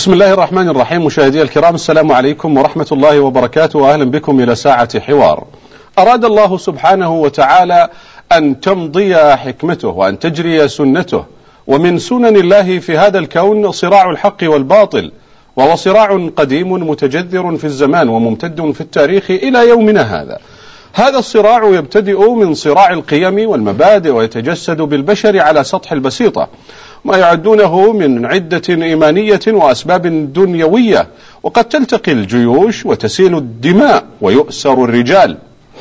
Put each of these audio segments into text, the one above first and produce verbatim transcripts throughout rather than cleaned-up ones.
بسم الله الرحمن الرحيم. مشاهدي الكرام، السلام عليكم ورحمة الله وبركاته، وأهلا بكم إلى ساعة حوار. أراد الله سبحانه وتعالى أن تمضي حكمته وأن تجري سنته، ومن سنن الله في هذا الكون صراع الحق والباطل، وهو صراع قديم متجذر في الزمان وممتد في التاريخ إلى يومنا هذا. هذا الصراع يبتدئ من صراع القيم والمبادئ ويتجسد بالبشر على سطح البسيطة، ما يعدونه من عدة إيمانية وأسباب دنيوية، وقد تلتقي الجيوش وتسيل الدماء ويؤسر الرجال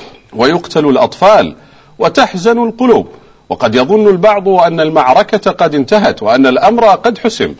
ويقتل الأطفال وتحزن القلوب، وقد يظن البعض أن المعركة قد انتهت وأن الأمر قد حسم،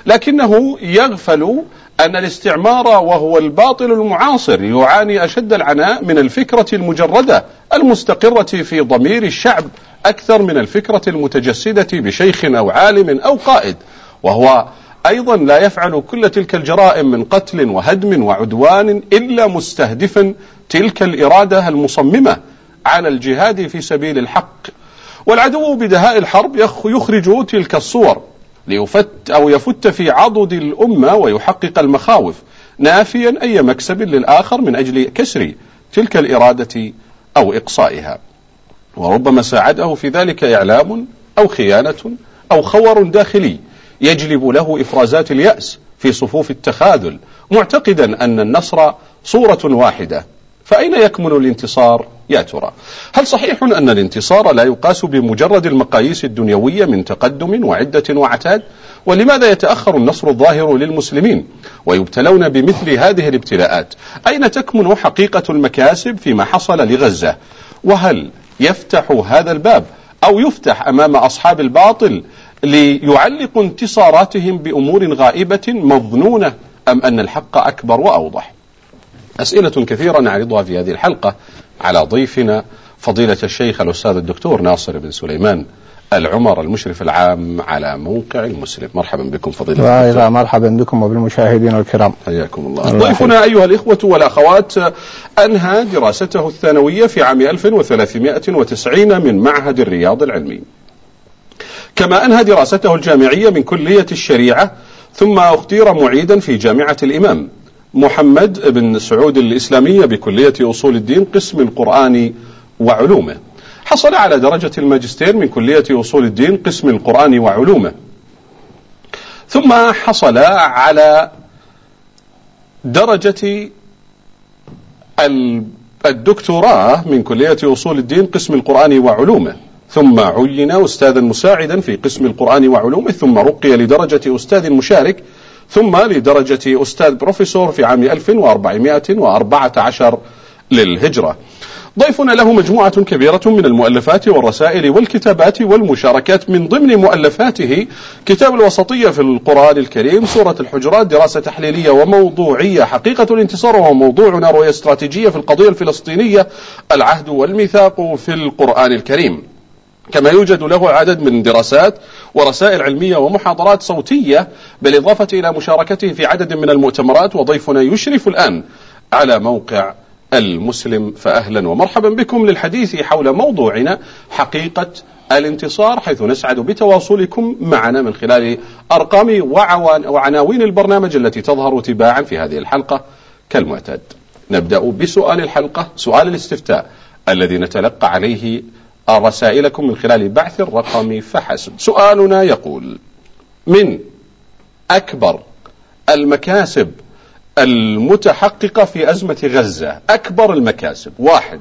لكنه يغفل أن الاستعمار وهو الباطل المعاصر يعاني أشد العناء من الفكرة المجردة المستقرة في ضمير الشعب أكثر من الفكرة المتجسدة بشيخ أو عالم أو قائد، وهو أيضا لا يفعل كل تلك الجرائم من قتل وهدم وعدوان إلا مستهدفا تلك الإرادة المصممة على الجهاد في سبيل الحق. والعدو بدهاء الحرب يخرج تلك الصور ليفت أو يفت في عضد الأمة ويحقق المخاوف، نافيا أي مكسب للآخر من أجل كسر تلك الإرادة أو إقصائها، وربما ساعده في ذلك إعلام أو خيانة أو خور داخلي يجلب له إفرازات اليأس في صفوف التخاذل، معتقدا أن النصر صورة واحدة. فأين يكمن الانتصار يا ترى؟ هل صحيح أن الانتصار لا يقاس بمجرد المقاييس الدنيوية من تقدم وعدة وعتاد؟ ولماذا يتأخر النصر الظاهر للمسلمين ويبتلون بمثل هذه الابتلاءات؟ أين تكمن حقيقة المكاسب فيما حصل لغزة؟ وهل يفتح هذا الباب أو يفتح أمام أصحاب الباطل ليعلقوا انتصاراتهم بأمور غائبة مظنونة، أم أن الحق أكبر وأوضح؟ أسئلة كثيرة نعرضها في هذه الحلقة على ضيفنا فضيلة الشيخ الأستاذ الدكتور ناصر بن سليمان العمر، المشرف العام على موقع المسلم. مرحبا بكم فضيلة الدكتور. مرحبا بكم وبالمشاهدين الكرام، حياكم الله. ضيفنا أيها الإخوة والأخوات أنهى دراسته الثانوية في عام ألف وثلاثمائة وتسعين من معهد الرياض العلمي، كما أنهى دراسته الجامعية من كلية الشريعة، ثم اختير معيدا في جامعة الإمام محمد بن سعود الإسلامية بكلية أصول الدين قسم القرآن وعلومه. حصل على درجة الماجستير من كلية أصول الدين قسم القرآن وعلومه، ثم حصل على درجة الدكتوراه من كلية أصول الدين قسم القرآن وعلومه، ثم عين أستاذا مساعدا في قسم القرآن وعلومه، ثم رقي لدرجة أستاذ مشارك، ثم لدرجة أستاذ بروفيسور في عام ألف وأربعمائة وأربعة عشر للهجرة. ضيفنا له مجموعة كبيرة من المؤلفات والرسائل والكتابات والمشاركات، من ضمن مؤلفاته كتاب الوسطية في القرآن الكريم، سورة الحجرات، دراسة تحليلية وموضوعية، حقيقة الانتصار وهو موضوعنا، رؤية استراتيجية في القضية الفلسطينية، العهد والميثاق في القرآن الكريم. كما يوجد له عدد من دراسات ورسائل علمية ومحاضرات صوتية، بالإضافة إلى مشاركته في عدد من المؤتمرات. وضيفنا يشرف الآن على موقع المسلم، فأهلا ومرحبا بكم للحديث حول موضوعنا حقيقة الانتصار، حيث نسعد بتواصلكم معنا من خلال أرقام وعناوين البرنامج التي تظهر تباعا في هذه الحلقة كالمعتاد. نبدأ بسؤال الحلقة، سؤال الاستفتاء الذي نتلقى عليه رسائلكم من خلال بعث الرقم فحسب. سؤالنا يقول: من أكبر المكاسب المتحققة في أزمة غزة؟ أكبر المكاسب: واحد،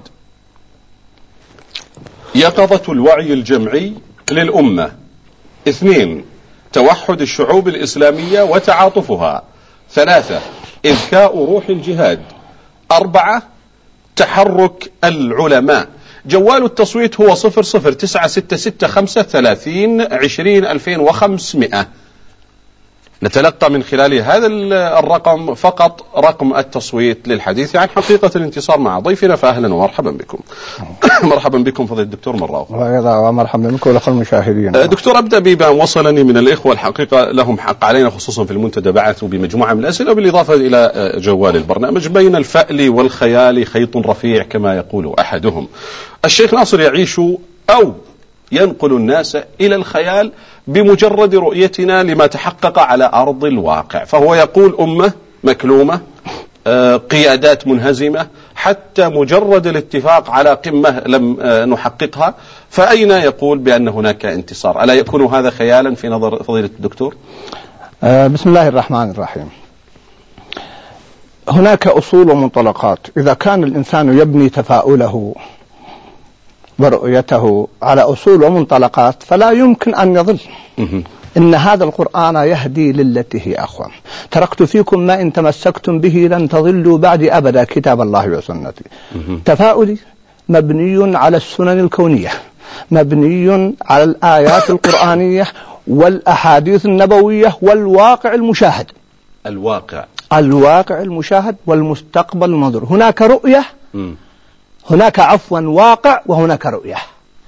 يقظة الوعي الجمعي للأمة. اثنين، توحد الشعوب الإسلامية وتعاطفها. ثلاثة، إذكاء روح الجهاد. أربعة، تحرك العلماء. جوال التصويت هو صفر صفر تسعة ستة ستة خمسة ثلاثين عشرين ألفين وخمسمائة. نتلقى من خلال هذا الرقم فقط رقم التصويت للحديث عن حقيقة الانتصار مع ضيفنا، فأهلا ومرحبا بكم. مرحبا بكم فضيلة الدكتور مرة أخرى. ومرحبا بكم ولكل المشاهدين. دكتور، أبدأ بما وصلني من الإخوة، الحقيقة لهم حق علينا، خصوصا في المنتدى بعثوا بمجموعة من الأسئلة، بالإضافة إلى جوال البرنامج. بين الفأل والخيال خيط رفيع كما يقول أحدهم. الشيخ ناصر يعيش أو ينقل الناس إلى الخيال بمجرد رؤيتنا لما تحقق على أرض الواقع. فهو يقول أمة مكلومة، قيادات منهزمة، حتى مجرد الاتفاق على قمة لم نحققها، فأين يقول بأن هناك انتصار؟ ألا يكون هذا خيالا في نظر فضيلة الدكتور؟ بسم الله الرحمن الرحيم. هناك أصول ومنطلقات. إذا كان الإنسان يبني تفاؤله ورؤيته على أصول ومنطلقات فلا يمكن أن يضل. إن هذا القرآن يهدي للتي هي أقوم. تركت فيكم ما إن تمسكتم به لن تضلوا بعد أبدا، كتاب الله وسنتي. تفاؤلي مبني على السنن الكونية، مبني على الآيات القرآنية والأحاديث النبوية والواقع المشاهد. الواقع الواقع المشاهد والمستقبل المنظور. هناك رؤية، هناك عفوا واقع، وهناك رؤية.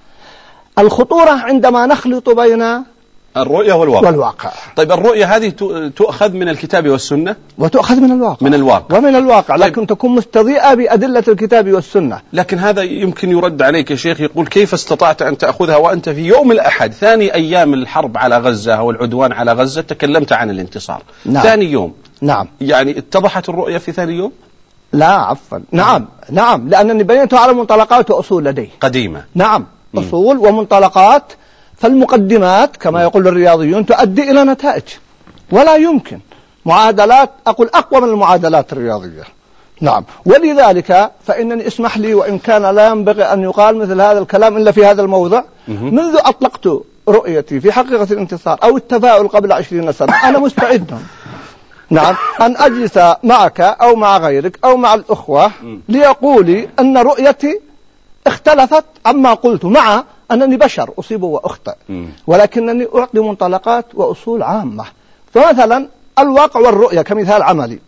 الخطورة عندما نخلط بين الرؤية والواقع. والواقع. طيب الرؤية هذه تؤخذ من الكتاب والسنة وتؤخذ من الواقع. من الواقع ومن الواقع، طيب. لكن تكون مستضيئة بأدلة الكتاب والسنة. لكن هذا يمكن يرد عليك يا شيخ، يقول كيف استطعت أن تأخذها وأنت في يوم الأحد ثاني أيام الحرب على غزة والعدوان على غزة تكلمت عن الانتصار. نعم. ثاني يوم. نعم. يعني اتضحت الرؤية في ثاني يوم؟ لا عفوا. نعم نعم لأنني بنيته على منطلقات وأصول لدي قديمة. نعم أصول ومنطلقات. فالمقدمات كما يقول الرياضيون تؤدي إلى نتائج، ولا يمكن معادلات، أقول أقوى من المعادلات الرياضية. نعم. ولذلك فإنني اسمح لي، وإن كان لا ينبغي أن يقال مثل هذا الكلام إلا في هذا الموضع، منذ أطلقت رؤيتي في حقيقة الانتصار أو التفاؤل قبل عشرين سنة أنا مستعد نعم أن أجلس معك أو مع غيرك أو مع الأخوة ليقولي أن رؤيتي اختلفت عما قلت، مع أنني بشر أصيب وأخطئ، ولكنني أعطي منطلقات وأصول عامة. فمثلا الواقع والرؤية كمثال عملي،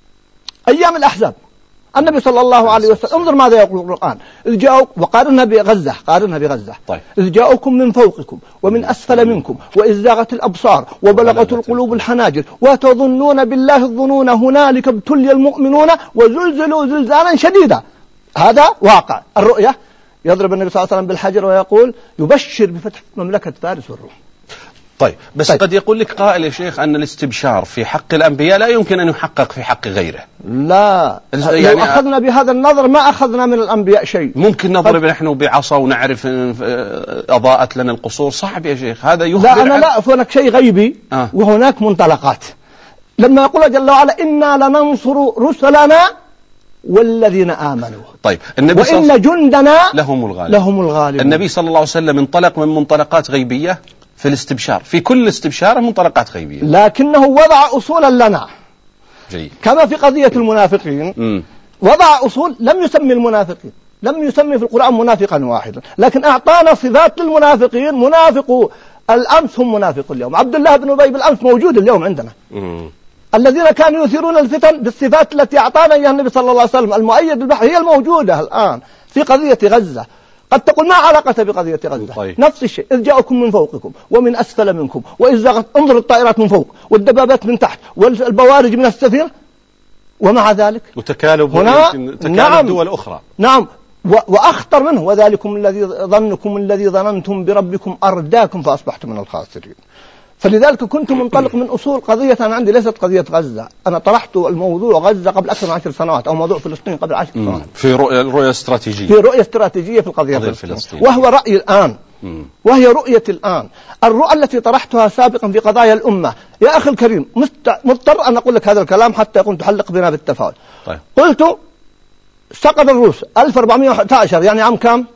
أيام الأحزاب النبي صلى الله عليه وسلم انظر ماذا يقول القرآن، إذ جاءوا وقارنها بغزة قارنها بغزة طيب. إذ جاءوكم من فوقكم ومن أسفل منكم وإذ زاغت الأبصار وبلغت القلوب الحناجر وتظنون بالله الظنون هنالك ابتلي المؤمنون وزلزلوا زلزالا شديدا. هذا واقع. الرؤية يضرب النبي صلى الله عليه وسلم بالحجر ويقول يبشر بفتح مملكة فارس والروم. طيب بس طيب. قد يقول لك قائل يا شيخ أن الاستبشار في حق الأنبياء لا يمكن أن يحقق في حق غيره. لا يعني لو أخذنا بهذا النظر ما أخذنا من الأنبياء شيء. ممكن نضرب ف... نحن بعصا ونعرف أضاءت لنا القصور، صعب يا شيخ هذا يخبر. لا أنا لا هناك شيء غيبي آه. وهناك منطلقات. لما يقول جل وعلا إنا لننصر رسلنا والذين آمنوا. طيب النبي وإن صل... جندنا لهم الغالب. لهم الغالب. النبي صلى الله عليه وسلم انطلق من منطلقات غيبية في الاستبشار، في كل استبشار منطلقات غيبية، لكنه وضع أصولا لنا. جيد. كما في قضية المنافقين م. وضع أصول. لم يسمي المنافقين، لم يسمي في القرآن منافقا واحدا، لكن أعطانا صفات للمنافقين. منافقوا الأمس هم منافقوا اليوم. عبد الله بن أبي بالأمس موجود اليوم عندنا. م. الذين كانوا يثيرون الفتن بالصفات التي أعطانا إياها النبي صلى الله عليه وسلم المؤيد بالبحر هي الموجودة الآن في قضية غزة. قد تقول ما علاقة بقضية غزة. طيب. نفس الشيء، إذ جاءكم من فوقكم ومن أسفل منكم وإذ زاغت، انظر الطائرات من فوق والدبابات من تحت والبوارج من السفير، ومع ذلك وتكالب هنا تكالب نعم دول أخرى. نعم وأخطر منه وذلكم الذي ظنكم الذي ظننتم بربكم أرداكم فأصبحتم من الخاسرين. فلذلك كنت منطلق من أصول قضية أنا عندي ليست قضية غزة. أنا طرحت الموضوع غزة قبل أكثر من عشر سنوات، أو موضوع فلسطين قبل عشر سنوات، في رؤية رؤية استراتيجية، في رؤية استراتيجية في القضية الفلسطينية، وهو رأي الآن. مم. وهي رؤية الآن. الرؤى التي طرحتها سابقا في قضايا الأمة يا أخي الكريم مضطر أن أقول لك هذا الكلام حتى يكون تحلق بنا بالتفاؤل. طيب. قلت سقط الروس ألف وأربعمائة وأحد عشر، يعني عام كام؟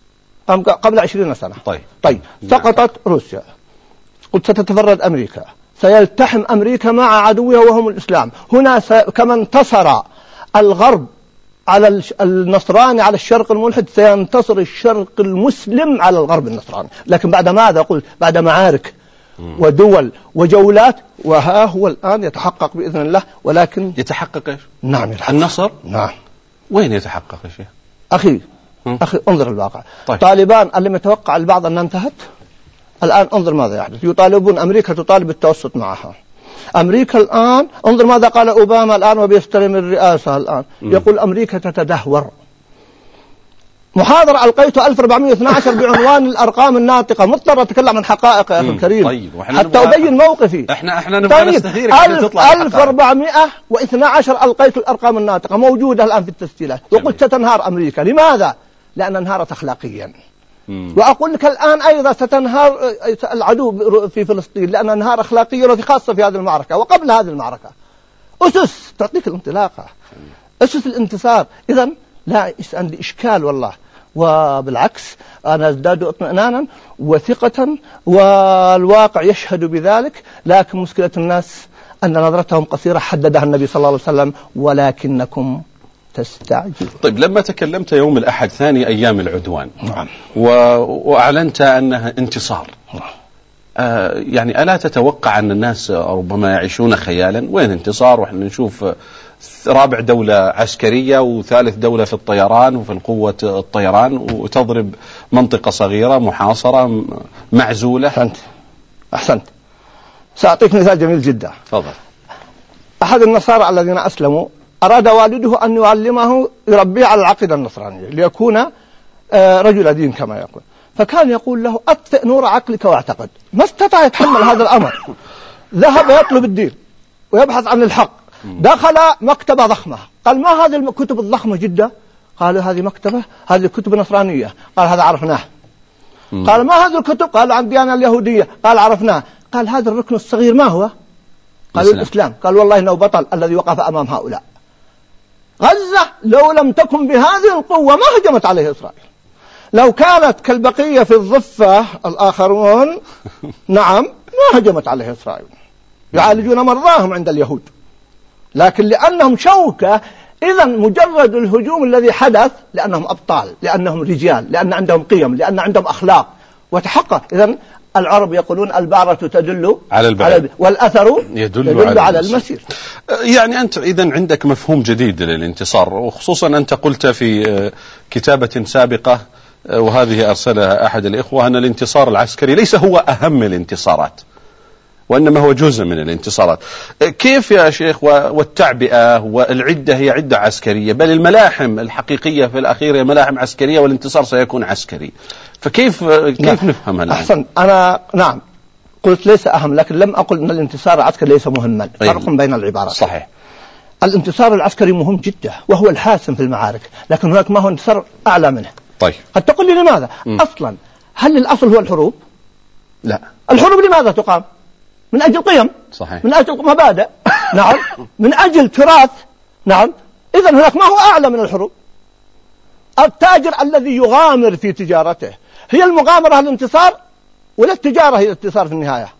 قبل عشرين سنة. طيب. طيب سقطت روسيا، قلت ستتفرد أمريكا، سيلتحم أمريكا مع عدوها وهم الإسلام. هنا س... كما انتصر الغرب على النصراني على الشرق الملحد سينتصر الشرق المسلم على الغرب النصراني. لكن بعد ماذا قلت؟ بعد معارك ودول وجولات، وها هو الآن يتحقق بإذن الله. ولكن يتحقق إيش؟ نعم يتحقق. النصر؟ نعم. وين يتحقق يا شيخ؟ أخي أخي انظر الواقع. طيب. طالبان اللي متوقع البعض أنها انتهت، الآن انظر ماذا يحدث. يطالبون أمريكا تطالب بالتوسط معها. أمريكا الآن انظر ماذا قال أوباما، الآن وبيستلم الرئاسة الآن م. يقول أمريكا تتدهور. محاضرة ألقيته ألف وأربعمائة واثني عشر بعنوان الأرقام الناطقة، مضطر أتكلم عن حقائق يا أخي الكريم. طيب حتى أبين موقفي. احنا احنا نبغى طيب نستثيرك أن تطلع ألف وأربعمائة واثني عشر ألقيت الأرقام الناطقة موجودة الآن في التسجيلات، وقلت ستنهار أمريكا. لماذا؟ لأن انهارت أخلاقيا. مم. وأقول لك الآن أيضا ستنهار العدو في فلسطين لأن انهار أخلاقيا، وفي خاصة في هذه المعركة وقبل هذه المعركة. أسس تعطيك الانطلاقة، أسس الانتصار. إذن لا عندي إشكال والله، وبالعكس أنا أزداد اطمئنانا وثقة، والواقع يشهد بذلك. لكن مشكلة الناس أن نظرتهم قصيرة، حددها النبي صلى الله عليه وسلم: ولكنكم تستعجل. طيب لما تكلمت يوم الأحد ثاني أيام العدوان، نعم، و... وأعلنت أنها انتصار، آه يعني ألا تتوقع أن الناس ربما يعيشون خيالا؟ وين انتصار وإحنا نشوف رابع دولة عسكرية وثالث دولة في الطيران وفي القوة الطيران، وتضرب منطقة صغيرة محاصرة معزولة؟ أحسنت أحسنت. سأعطيك مثال جميل جدا. تفضل. أحد النصارى الذين أسلموا أراد والده أن يعلمه يربيه على العقيدة النصرانية ليكون رجل دين كما يقول، فكان يقول له: أطفئ نور عقلك واعتقد. ما استطاع يتحمل هذا الأمر، ذهب يطلب الدين ويبحث عن الحق. دخل مكتبة ضخمة، قال: ما هذه الكتب الضخمة جدا؟ قالوا: هذه مكتبة، هذه كتب نصرانية. قال: هذا عرفناه. قال: ما هذه الكتب؟ قال: عن الديانة اليهودية. قال: عرفناه. قال: هذا الركن الصغير ما هو؟ قالوا: الإسلام. قال: والله إنه بطل الذي وقف أمام هؤلاء. غزة لو لم تكن بهذه القوة ما هجمت عليه إسرائيل. لو كانت كالبقية في الضفة الآخرون نعم ما هجمت عليه إسرائيل، يعالجون مرضاهم عند اليهود. لكن لأنهم شوكة، إذا مجرد الهجوم الذي حدث لأنهم أبطال، لأنهم رجال، لأن عندهم قيم، لأن عندهم أخلاق وتحقق. إذا العرب يقولون: البعرة تدل على البعير والأثر يدل, يدل على, على المسير. يعني أنت إذن عندك مفهوم جديد للانتصار، وخصوصا أنت قلت في كتابة سابقة وهذه أرسلها أحد الإخوة أن الانتصار العسكري ليس هو أهم الانتصارات، وإنما هو جزء من الانتصارات. كيف يا شيخ؟ والتعبئة والعدة هي عدة عسكرية، بل الملاحم الحقيقية في الأخير هي ملاحم عسكرية، والانتصار سيكون عسكري. فكيف كيف نفهم هذا؟ أحسن. أنا نعم قلت ليس أهم، لكن لم أقل أن الانتصار العسكري ليس مهما. فرق بين العبارات. صحيح. الانتصار العسكري مهم جدا وهو الحاسم في المعارك، لكن هناك ما هو انتصار أعلى منه. طيب قد تقول لي لماذا؟ م. أصلا هل الأصل هو الحروب؟ لا. الحروب لماذا تقام؟ من أجل قيم. صحيح. من أجل مبادئ. نعم. من أجل تراث. نعم. إذن هناك ما هو أعلى من الحروب. التاجر الذي يغامر في تجارته هي المغامرة الانتصار، ولا التجارة هي الانتصار في النهاية؟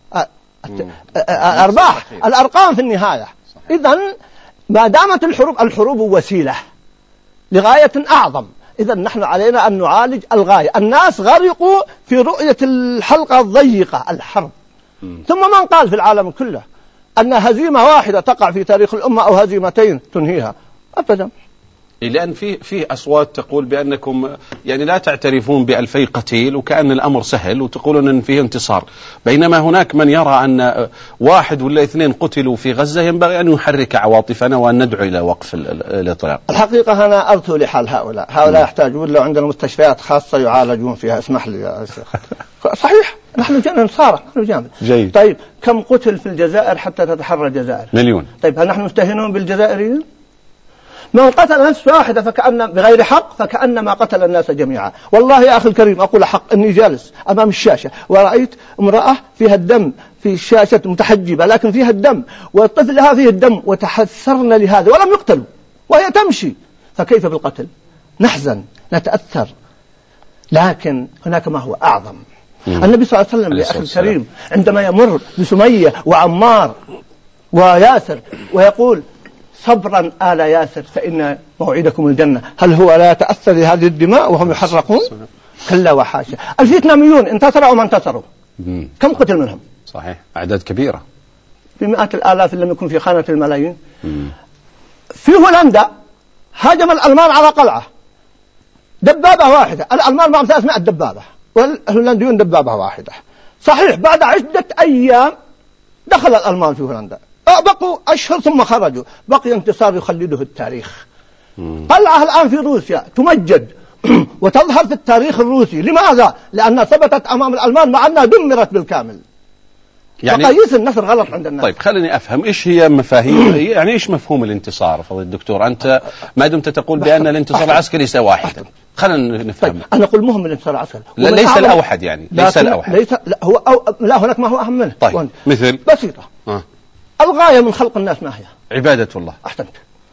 الأرباح، الأرقام في النهاية. إذن ما دامت الحروب، الحروب وسيلة لغاية أعظم. إذن نحن علينا أن نعالج الغاية. الناس غرقوا في رؤية الحلقة الضيقة، الحرب. م. ثم من قال في العالم كله أن هزيمة واحدة تقع في تاريخ الأمة أو هزيمتين تنهيها؟ أبدا. لأن في في أصوات تقول بأنكم يعني لا تعترفون بألفي قتيل وكأن الأمر سهل، وتقولون أن فيه انتصار، بينما هناك من يرى أن واحد ولا اثنين قتلوا في غزة ينبغي أن يحرك عواطفنا وأن ندعو إلى وقف الإطلاق. الحقيقة أنا أرثو لحال هؤلاء، هؤلاء يحتاجون لو عندنا مستشفيات خاصة يعالجون فيها. اسمح لي يا شيخ. صحيح، نحن جانا نصارى، نحن جامد. جيد. طيب كم قتل في الجزائر حتى تتحرر الجزائر؟ مليون. طيب هل نحن مستهينون بالجزائريين؟ من قتل نفس واحدة فكأن بغير حق فكأنما قتل الناس جميعا. والله يا أخي الكريم أقول حق، أني جالس أمام الشاشة ورأيت امرأة فيها الدم في الشاشة متحجبة لكن فيها الدم، والطفل لها فيه الدم، وتحسرنا لهذا ولم يقتلوا وهي تمشي. فكيف بالقتل؟ نحزن نتأثر. لكن هناك ما هو أعظم. مم. النبي صلى الله عليه وسلم يا أخي الكريم عندما يمر بسمية وعمار وياسر ويقول: صبرا آل ياسر فإن موعدكم الجنة، هل هو لا يتأثر لهذه الدماء وهم يحرقون؟ كلا وحاشا. الفيتناميون انتصروا وما انتصروا، كم قتل منهم؟ صحيح، أعداد كبيرة، في مئات الآلاف إن لم يكن في خانة الملايين. مم. في هولندا هاجم الألمان على قلعة، دبابة واحدة، الألمان معهم ثلاثمائة دبابة والهولنديون دبابة واحدة. صحيح بعد عدة أيام دخل الألمان في هولندا، بقوا أشهر ثم خرجوا، بقي انتصار يخلده التاريخ. مم. قلعة الآن في روسيا تمجد وتظهر في التاريخ الروسي. لماذا؟ لأنها ثبتت أمام الألمان مع أنها دمرت بالكامل. يعني مقاييس النصر غلط عند الناس. طيب خليني أفهم إيش هي مفاهيم يعني إيش مفهوم الانتصار فضيلة الدكتور؟ أنت ما دمت تقول بأن الانتصار العسكري ليس واحدا، خلينا نفهم. طيب أنا أقول مهم الانتصار العسكري ليس الأوحد، يعني ليس الأوحد، ليس لا هو أو لا هناك ما هو أهم منه. طيب مثل بسيطة. آه. الغاية من خلق الناس ما هي؟ عبادة الله. أحسنت.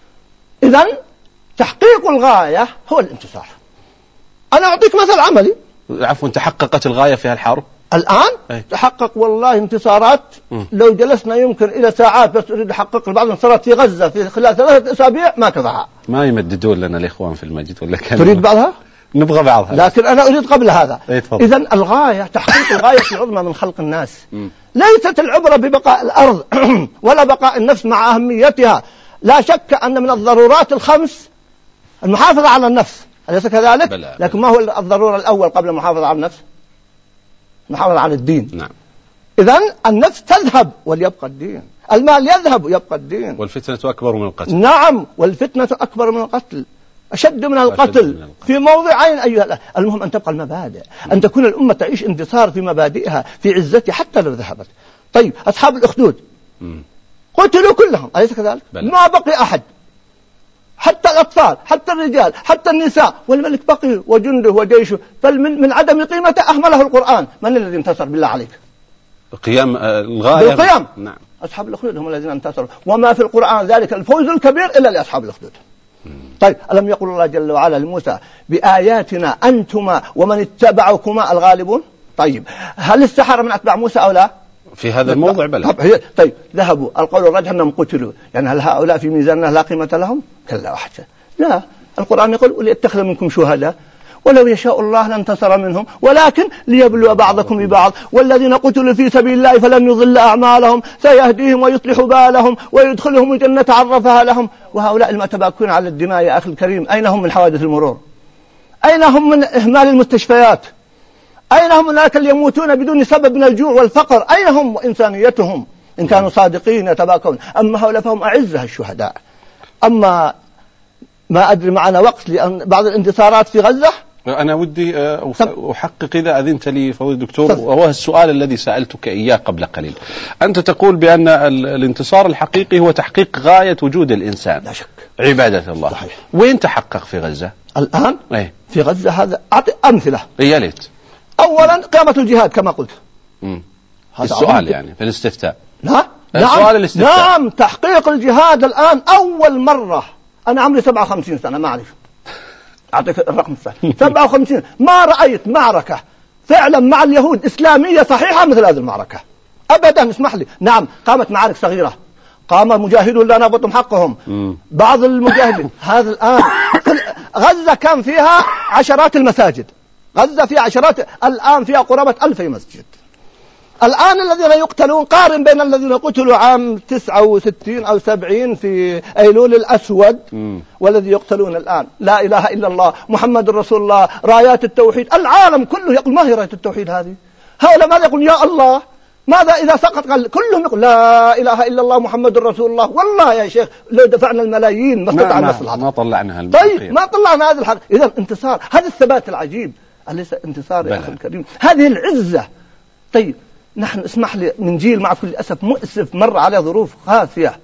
إذن تحقيق الغاية هو الانتصار. أنا أعطيك مثل عملي. عفوا، تحققت الغاية في هالحرب الآن؟ أي. تحقق والله انتصارات م. لو جلسنا يمكن إلى ساعات بس أريد أحقق بعض الانتصارات في غزة في خلال ثلاثة أسابيع ما تضعها. ما يمددون لنا الإخوان في المجد ولا كان تريد بعضها؟ نبغى بعضها، لكن أنا أريد قبل هذا. إذن الغاية تحقيق الغاية العظمى من خلق الناس. م. ليست العبرة ببقاء الأرض ولا بقاء النفس مع أهميتها. لا شك أن من الضرورات الخمس المحافظة على النفس، أليس كذلك؟ بلا. لكن ما هو الضرورة الأول قبل المحافظة على النفس؟ المحافظة على الدين. نعم. إذن النفس تذهب وليبقى الدين، المال يذهب ويبقى الدين. والفتنة أكبر من القتل. نعم، والفتنة أكبر من القتل، أشد من القتل, من القتل. في موضعين أيها. المهم أن تبقى المبادئ، أن تكون الأمة تعيش انتصار في مبادئها في عزتها حتى لو ذهبت. طيب أصحاب الأخدود م. قتلوا كلهم، أليس كذلك؟ بلد. ما بقي أحد، حتى الأطفال حتى الرجال حتى النساء، والملك بقي وجنده وجيشه. فمن من عدم قيمته أهمله القرآن. من الذي انتصر بالله عليك؟ قيام الغاية بالقيام. نعم. أصحاب الأخدود هم الذين انتصروا، وما في القرآن ذلك الفوز الكبير إلا لأصحاب الأخدود. طيب ألم يقول الله جل وعلا لموسى بآياتنا أنتما ومن اتبعكما الغالبون؟ طيب هل السحرة من أتباع موسى أو لا؟ في هذا الموضع بلى. طيب ذهبوا، القول الراجح أنهم قتلوا، يعني هل هؤلاء في ميزاننا لا قيمة لهم؟ كلا وحشا. لا، القرآن يقول وليتخذ منكم شهداء ولو يشاء الله لانتصر منهم ولكن ليبلو بعضكم ببعض والذين قتلوا في سبيل الله فلن يضل أعمالهم سيهديهم ويصلح بالهم ويدخلهم الجنة عرفها لهم. وهؤلاء المتباكون على الدماء يا أخي الكريم أين هم من حوادث المرور؟ أين هم من إهمال المستشفيات؟ أين هم هناك اللي يموتون بدون سبب من الجوع والفقر؟ أين هم وإنسانيتهم إن كانوا صادقين يتباكون؟ أما هؤلاء فهم أعزة الشهداء. أما ما أدري معنا وقت لأن بعض الانتصارات في غزة. أنا ودي أحقق إذا أذنت لي فضيلة الدكتور، وهو السؤال الذي سألتك إياه قبل قليل. أنت تقول بأن الانتصار الحقيقي هو تحقيق غاية وجود الإنسان، لا شك، عبادة الله. صحيح. وين تحقق في غزة الآن؟ أيه؟ في غزة هذا أعطي أمثلة. يا ليت. أولا قامة الجهاد كما قلت. مم. السؤال يعني في الاستفتاء. لا نعم. الاستفتاء. نعم تحقيق الجهاد الآن أول مرة. أنا عمري سبعة وخمسين سنة ما أعرف، أعطيك الرقم الثاني سبعة وخمسين ما رأيت معركة فعلا مع اليهود إسلامية صحيحة مثل هذه المعركة أبدا. اسمح لي، نعم قامت معارك صغيرة، قام مجاهدون لا نبطهم حقهم م. بعض المجاهدين. هذا الآن غزة كان فيها عشرات المساجد، غزة فيها عشرات، الآن فيها قرابة ألف مسجد. الآن الذين يقتلون قارن بين الذين قتلوا عام تسعة وستين أو سبعين في أيلول الأسود م. والذي يقتلون الآن. لا إله إلا الله محمد رسول الله، رايات التوحيد، العالم كله يقول ما هي راية التوحيد هذه؟ هؤلاء ماذا يقول؟ يا الله. ماذا إذا سقط؟ قال كلهم يقول لا إله إلا الله محمد رسول الله. والله يا شيخ لو دفعنا الملايين ما استطعنا نصل الحق. ما طلعنا طيب ما طلعنا هذا الحق. إذا انتصار، هذا الثبات العجيب، أليس انتصار يا أخي الكريم؟ هذه العزة. طيب نحن اسمح لي من جيل مع كل أسف مؤسف مر على ظروف قاسية.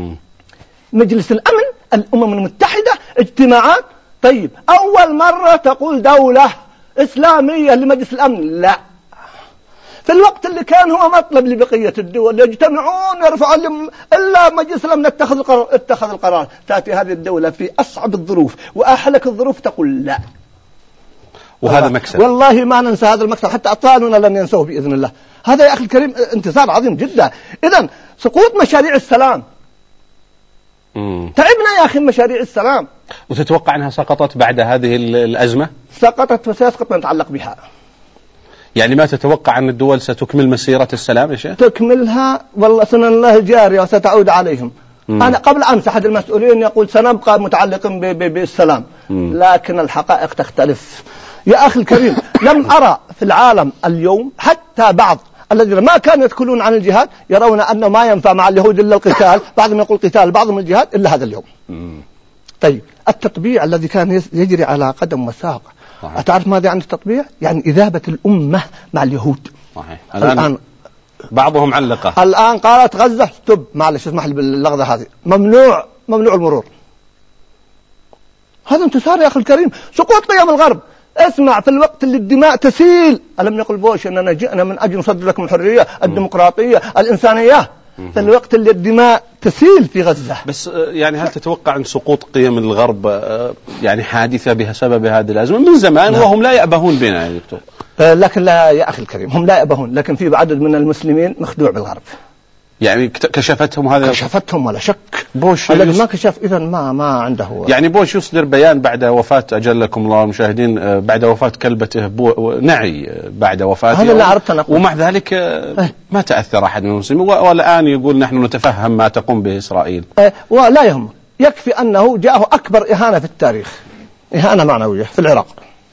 مجلس الأمن الأمم المتحدة اجتماعات. طيب أول مرة تقول دولة إسلامية لمجلس الأمن لا، في الوقت اللي كان هو مطلب لبقية الدول يجتمعون يرفعون لهم، إلا مجلس الأمن اتخذ القرار, اتخذ القرار. تأتي هذه الدولة في أصعب الظروف وأحلك الظروف تقول لا. وهذا مكسب والله ما ننسى هذا المكسب، حتى أطفالنا لن ينسوه بإذن الله. هذا يا أخي الكريم انتصار عظيم جدا. إذن سقوط مشاريع السلام. مم. تعبنا يا أخي مشاريع السلام. وتتوقع أنها سقطت بعد هذه الأزمة؟ سقطت وسيسقط ما يتعلق بها. يعني ما تتوقع أن الدول ستكمل مسيرة السلام يا شيخ؟ تكملها والله سنن الله جارية وستعود عليهم. مم. أنا قبل أمس أحد المسؤولين يقول سنبقى متعلقين بالسلام. مم. لكن الحقائق تختلف يا أخي الكريم. لم أرى في العالم اليوم حتى بعض الذين ما كانوا يتكلون عن الجهاد يرون أنه ما ينفع مع اليهود إلا القتال، بعضهم يقول قتال بعضهم الجهاد إلا هذا اليوم. مم. طيب التطبيع الذي كان يجري على قدم وساق، صحيح. أتعرف ماذا يعني التطبيع؟ يعني إذابة الأمة مع اليهود. صحيح. الآن, الآن بعضهم علقه الآن قالت غزة ستوب، معلش اسمح لي باللغة هذه، ممنوع ممنوع المرور. هذا انتصار يا أخي الكريم، سقوط قيم الغرب. اسمع، في الوقت اللي الدماء تسيل، ألم يقل بوش أننا جئنا من أجل نصدر لكم الحرية، الديمقراطية، الإنسانية، في الوقت اللي الدماء تسيل في غزة. بس يعني هل تتوقع أن سقوط قيم الغرب يعني حادثة بسبب هذه الأزمة من زمان؟ لا. وهم لا يأبهون بنا يا دكتور. لكن لا يا أخي الكريم، هم لا يأبهون، لكن في عدد من المسلمين مخدوع بالغرب. يعني كشفتهم هذا؟ كشفتهم ولا شك. بوش الذي يص... ما كشف إذا ما ما عنده. يعني بوش يصدر بيان بعد وفاة، أجلكم الله المشاهدين، بعد وفاة كلبته بو... نعي بعد وفاته، هذا اللي عرفت أنا. ومع ذلك ما تأثر أحد من المسلمين، والآن يقول نحن نتفهم ما تقوم به إسرائيل. أه ولا يهم، يكفي أنه جاءه أكبر إهانة في التاريخ، إهانة معنوية في العراق.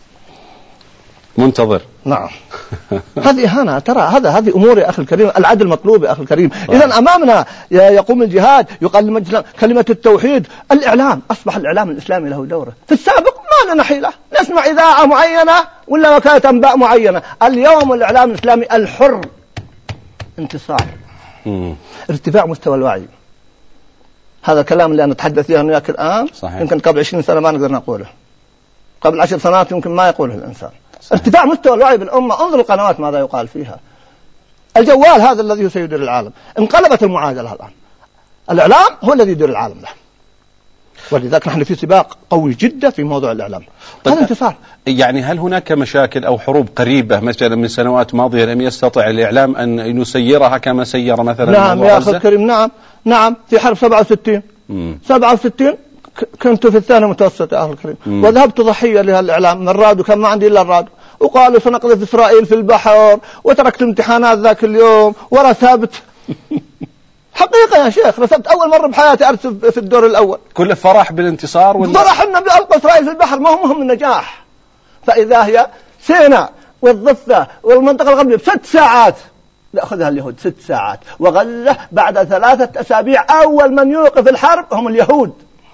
منتظر. نعم. هذه إهانة، ترى هذا هذه أمور يا أخي الكريم، العدل مطلوب يا أخي الكريم. إذا أمامنا يقوم الجهاد، يقال مجلس كلمة التوحيد، الإعلام، أصبح الإعلام الإسلامي له دوره. في السابق ما لنا حيلة، نسمع إذاعة معينة ولا وكالة أنباء معينة. اليوم الإعلام الإسلامي الحر انتصار، مم. ارتفاع مستوى الوعي. هذا الكلام اللي أنا أتحدث فيه أنا وياك الآن، صحيح. يمكن قبل عشرين سنة ما نقدر نقوله، قبل عشر سنوات يمكن ما يقوله الإنسان. صحيح. ارتفاع مستوى الوعي بالأمة، انظر القنوات ماذا يقال فيها. الجوال هذا الذي سيدير العالم، انقلبت المعادلة الآن، الإعلام هو الذي يدير العالم له، ولذلك نحن في سباق قوي جدا في موضوع الإعلام. طيب هذا انتصار. يعني هل هناك مشاكل أو حروب قريبة مثلا من سنوات ماضية لم يستطع الإعلام أن يسيرها كما سير مثلا؟ نعم يا أخي الكريم، نعم نعم في حرب سبعة وستين سبعة وستين كنت في الثاني متوسط يا أخي الكريم، مم. وذهبت ضحية للإعلام من الراديو، كان ما عندي إلا الراديو، وقالوا سنقذف إسرائيل في البحر، وتركت الامتحانات ذاك اليوم ورسبت. حقيقة يا شيخ رسبت أول مرة بحياتي أرسب في الدور الأول. كل فرح بالانتصار ولا فرح إن بألقى إسرائيل في البحر، ما هو مهم النجاح. فإذا هي سيناء والضفة والمنطقة الغربية بست ساعات يأخذها اليهود، ست ساعات. وغزة بعد ثلاثة أسابيع أول من يوقف الحرب هم اليهود.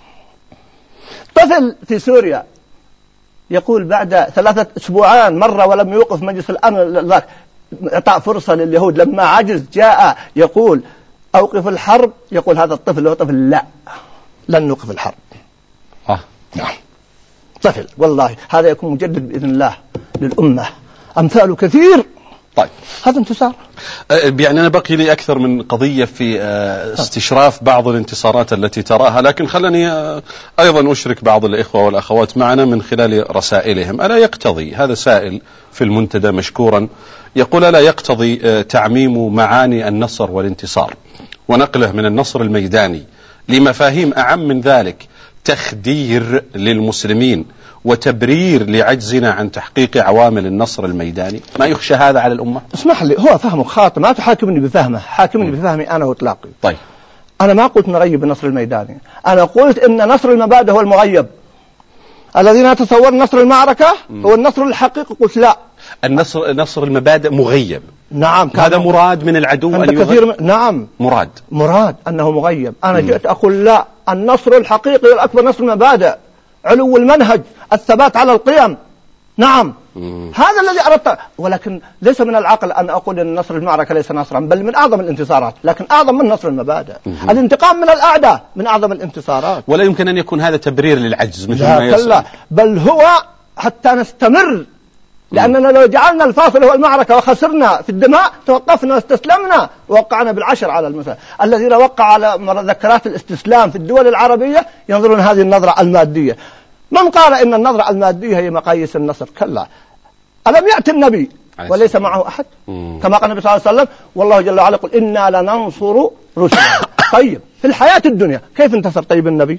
طفل في سوريا يقول بعد ثلاثة أسبوعان مرة ولم يوقف مجلس الأمن ذاك، إعطاء فرصة لليهود، لما عجز جاء يقول أوقف الحرب، يقول هذا الطفل هو طفل لا لن نوقف الحرب. آه. نعم طفل، والله هذا يكون مجدد بإذن الله للأمة، أمثاله كثير. طيب هذا انتصار. يعني أنا بقي لي أكثر من قضية في استشراف بعض الانتصارات التي تراها، لكن خلني أيضا أشرك بعض الإخوة والأخوات معنا من خلال رسائلهم. ألا يقتضي، هذا سائل في المنتدى مشكورا يقول، ألا يقتضي تعميم معاني النصر والانتصار ونقله من النصر الميداني لمفاهيم أعم من ذلك، تخدير للمسلمين وتبرير لعجزنا عن تحقيق عوامل النصر الميداني؟ ما يخشى هذا على الأمة؟ اسمح لي، هو فهمه خاطئ، ما تحاكمني بفهمه، حاكمني بفهمي أنا وإطلاقي. طيب أنا ما قلت نغيب النصر الميداني، أنا قلت إن نصر المبادئ هو المغيب. الذين يتصورون نصر المعركة هو النصر الحقيقي، قلت لا، النصر نصر المبادئ مغيب. نعم، هذا مراد من العدو أن كثير من... نعم مراد مراد أنه مغيب. أنا مم. جئت أقول لا، النصر الحقيقي الأكبر نصر المبادئ، علو المنهج، الثبات على القيم. نعم مم. هذا الذي أردت، ولكن ليس من العقل أن أقول أن نصر المعركة ليس نصرا، بل من أعظم الانتصارات، لكن أعظم من نصر المبادئ. مم. الانتقام من الأعداء من أعظم الانتصارات. ولا يمكن أن يكون هذا تبرير للعجز مثل لا ما يصير. لا، بل هو حتى نستمر، لأننا لو جعلنا الفاصل هو المعركة وخسرنا في الدماء توقفنا واستسلمنا ووقعنا بالعشر على المثال. الذين وقعوا على مذكرات الاستسلام في الدول العربية ينظرون هذه النظرة المادية. من قال إن النظرة المادية هي مقاييس النصر؟ كلا. ألم يأتي النبي وليس معه أحد؟ مم. كما قال النبي صلى الله عليه وسلم، والله جل وعلا يقول إنا لننصر رسلنا. طيب في الحياة الدنيا كيف انتصر طيب النبي؟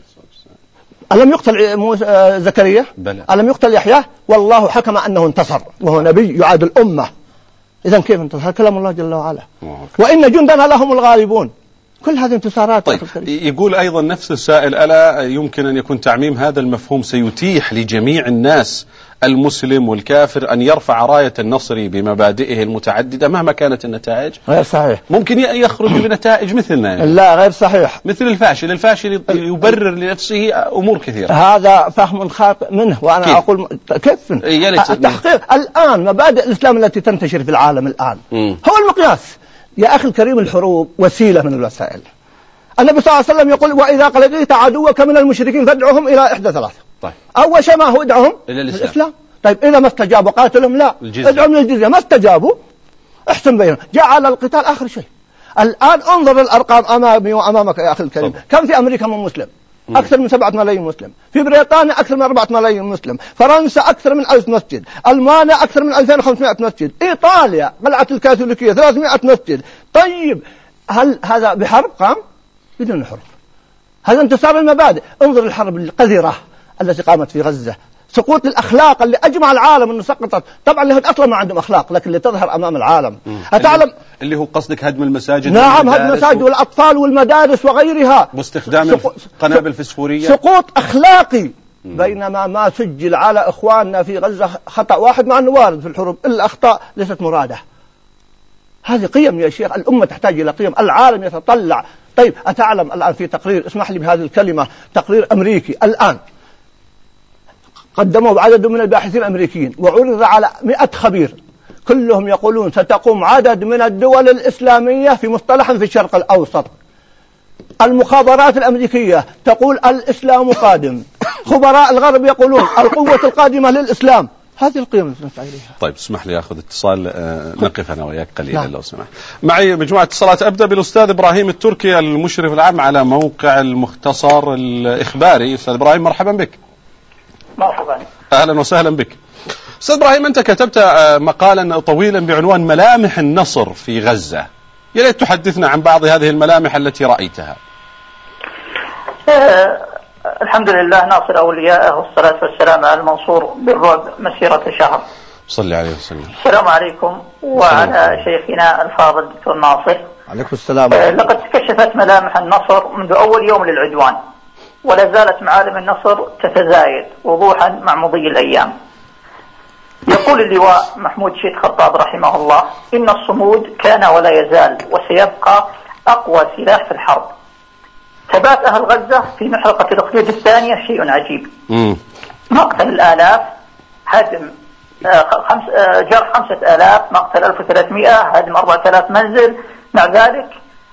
ألم يقتل موسى زكريا؟ بلى. ألم يقتل يحيى؟ والله حكم أنه انتصر وهو نبي يعاد الأمة. إذن كيف انتصر؟ كلام الله جل وعلا. وإن جندنا لهم الغالبون. كل هذه انتصارات. طيب يقول أيضا نفس السائل، ألا يمكن أن يكون تعميم هذا المفهوم سيتيح لجميع الناس المسلم والكافر أن يرفع راية النصر بمبادئه المتعددة مهما كانت النتائج؟ غير صحيح. ممكن يخرج بنتائج مثلنا يعني. لا غير صحيح. مثل الفاشل الفاشل يبرر لنفسه أمور كثيرة. هذا فهم خاطئ منه، وأنا كيف؟ أقول كيف التحقيق الآن مبادئ الإسلام التي تنتشر في العالم الآن م. هو المقياس يا أخي الكريم. الحروب وسيلة من الوسائل. النبي صلى الله عليه وسلم يقول وإذا لقيت عدوك من المشركين فادعهم إلى إحدى ثلاثة. طيب. أول شيء ما هو ادعهم إلى الإسلام. الإسلام. طيب إذا ما استجابوا قاتلهم؟ لا، ادعهم للجزية. ما استجابوا احسن بينهم، جعل القتال آخر شيء. الآن انظر الأرقام أمامي وأمامك يا أخي الكريم. طب. كم في أمريكا من مسلم؟ أكثر من سبعة ملايين مسلم. في بريطانيا أكثر من أربعة ملايين مسلم. فرنسا أكثر من ألف مسجد. ألمانيا أكثر من ألفين وخمسمائة مسجد. إيطاليا قلعة الكاثوليكية ثلاثمائة مسجد. طيب هل هذا بحرب قام؟ بدون حرب. هذا انتصار المبادئ. انظر الحرب القذرة التي قامت في غزة، سقوط الأخلاق اللي أجمع العالم أنه سقطت. طبعا اليهود أصلا ما عندهم أخلاق، لكن اللي تظهر أمام العالم. أتعلم اللي هو قصدك هدم المساجد؟ نعم، هدم المساجد والأطفال والمدارس وغيرها باستخدام سقو... قنابل فسفورية. سقوط أخلاقي. مم. بينما ما سجل على إخواننا في غزة خطأ واحد، مع أنه وارد في الحروب، الأخطاء ليست مرادة. هذه قيم يا شيخ، الأمة تحتاج إلى قيم، العالم يتطلع. طيب أتعلم الآن في تقرير، اسمح لي بهذه الكلمة، تقرير أمريكي الآن قدموا عدد من الباحثين الأمريكيين وعرض على مئة خبير، كلهم يقولون ستقوم عدد من الدول الإسلامية في مصطلح في الشرق الأوسط. المخابرات الأمريكية تقول الإسلام قادم، خبراء الغرب يقولون القوة القادمة للإسلام. هذه القيم التي نسعى إليها. طيب اسمح لي أخذ اتصال، آه نقف أنا وياك قليلا. نعم. لو سمحت. معي مجموعة اتصالات، أبدأ بالأستاذ إبراهيم التركي المشرف العام على موقع المختصر الإخباري. أستاذ إبراهيم مرحبا بك. مرحبا. أهلا وسهلا بك. أستاذ إبراهيم، أنت كتبت مقالا طويلا بعنوان ملامح النصر في غزة، يا ريت تحدثنا عن بعض هذه الملامح التي رأيتها. أه الحمد لله ناصر أولياءه والصلاة والسلام على المنصور بالرعب مسيرة شهر. صلى عليه وسلم. السلام عليكم وعلى شيخنا الفاضل الدكتور ناصر. عليكم السلام. أه لقد كشفت ملامح النصر منذ أول يوم للعدوان، ولا زالت معالم النصر تتزايد وضوحا مع مضي الأيام. يقول اللواء محمود شيد خطاب رحمه الله: إن الصمود كان ولا يزال وسيبقى أقوى سلاح في الحرب. ثبات أهل غزة في محرقة الأخدود الثانية شيء عجيب. م. مقتل الآلاف، هدم خمس جرح خمسة آلاف، مقتل ألف وثلاثمائة، هدم أربعة آلاف منزل. مع ذلك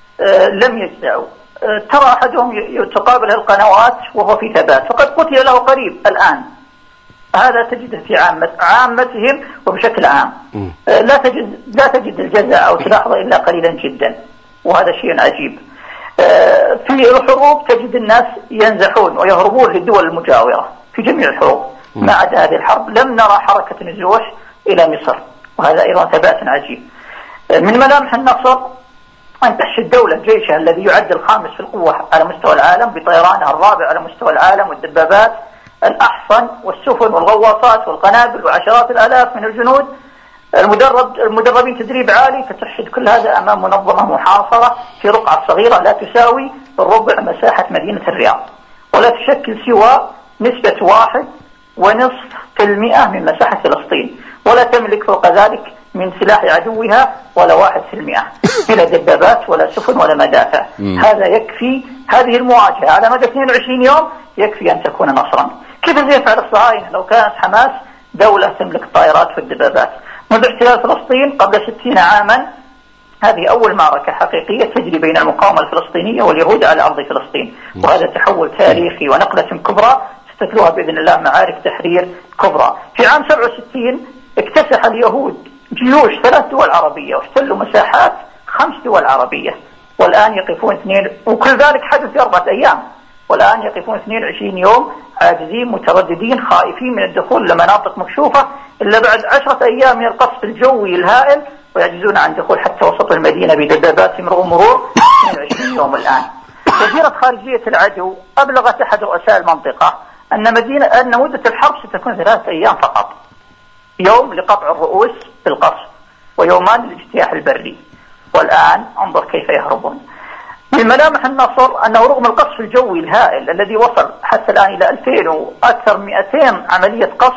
لم يجزعوا. ترى أحدهم تقابل القنوات وهو في ثبات، فقد قتل له قريب الآن. هذا تجده في عامة عامتهم وبشكل عام. لا تجد لا تجد الجزع أو تلاحظ إلا قليلا جدا، وهذا شيء عجيب. في الحروب تجد الناس ينزحون ويهربون للدول المجاورة في جميع الحروب. ما عدا هذه الحرب لم نرى حركة نزوح إلى مصر، وهذا أيضا ثبات عجيب. من ملامح النصر أن تحشي الدولة جيشها الذي يعد الخامس في القوة على مستوى العالم بطيرانها الرابع على مستوى العالم والدبابات الأحصن والسفن والغواصات والقنابل وعشرات الآلاف من الجنود المدرب المدربين تدريب عالي، فتحشد كل هذا أمام منظمة محاصرة في رقعة صغيرة لا تساوي ربع مساحة مدينة الرياض، ولا تشكل سوى نسبة واحد ونصف في المئة من مساحة فلسطين، ولا تملك فوق ذلك من سلاح عدوها ولا واحد في المئة، بلا دبابات ولا سفن ولا مدافع. هذا يكفي، هذه المواجهة على مدى اثنين وعشرين يوم يكفي أن تكون نصرا. كيف سيفعل الصهاينة لو كانت حماس دولة تملك الطائرات والدبابات؟ منذ احتلال فلسطين قبل ستين عاما هذه أول معركة حقيقية تجري بين المقاومة الفلسطينية واليهود على أرض فلسطين، وهذا تحول تاريخي ونقلة كبرى ستتلوها بإذن الله معارك تحرير كبرى. في عام سبعة وستين اكتسح اليهود جيوش ثلاث دول عربية واحتلوا مساحات خمس دول عربية، والآن يقفون اثنين، وكل ذلك حدث في أربعة أيام، والآن يقفون اثنين وعشرين يوم عاجزين مترددين خائفين من الدخول لمناطق مكشوفة إلا بعد عشرة أيام من القصف الجوي الهائل، ويعجزون عن دخول حتى وسط المدينة بدباباتهم رغم مرور اثنين وعشرين يوم. الآن وزيرة خارجية العدو أبلغت أحد رؤساء المنطقة أن مدينة أن مدة الحرب ستكون ثلاثة أيام فقط، يوم لقطع الرؤوس بالقصف ويومان للاجتياح البري، والآن انظر كيف يهربون. من ملامح النصر أنه رغم القصف الجوي الهائل الذي وصل حتى الآن إلى ألفين وأكثر من مئتين عملية قصف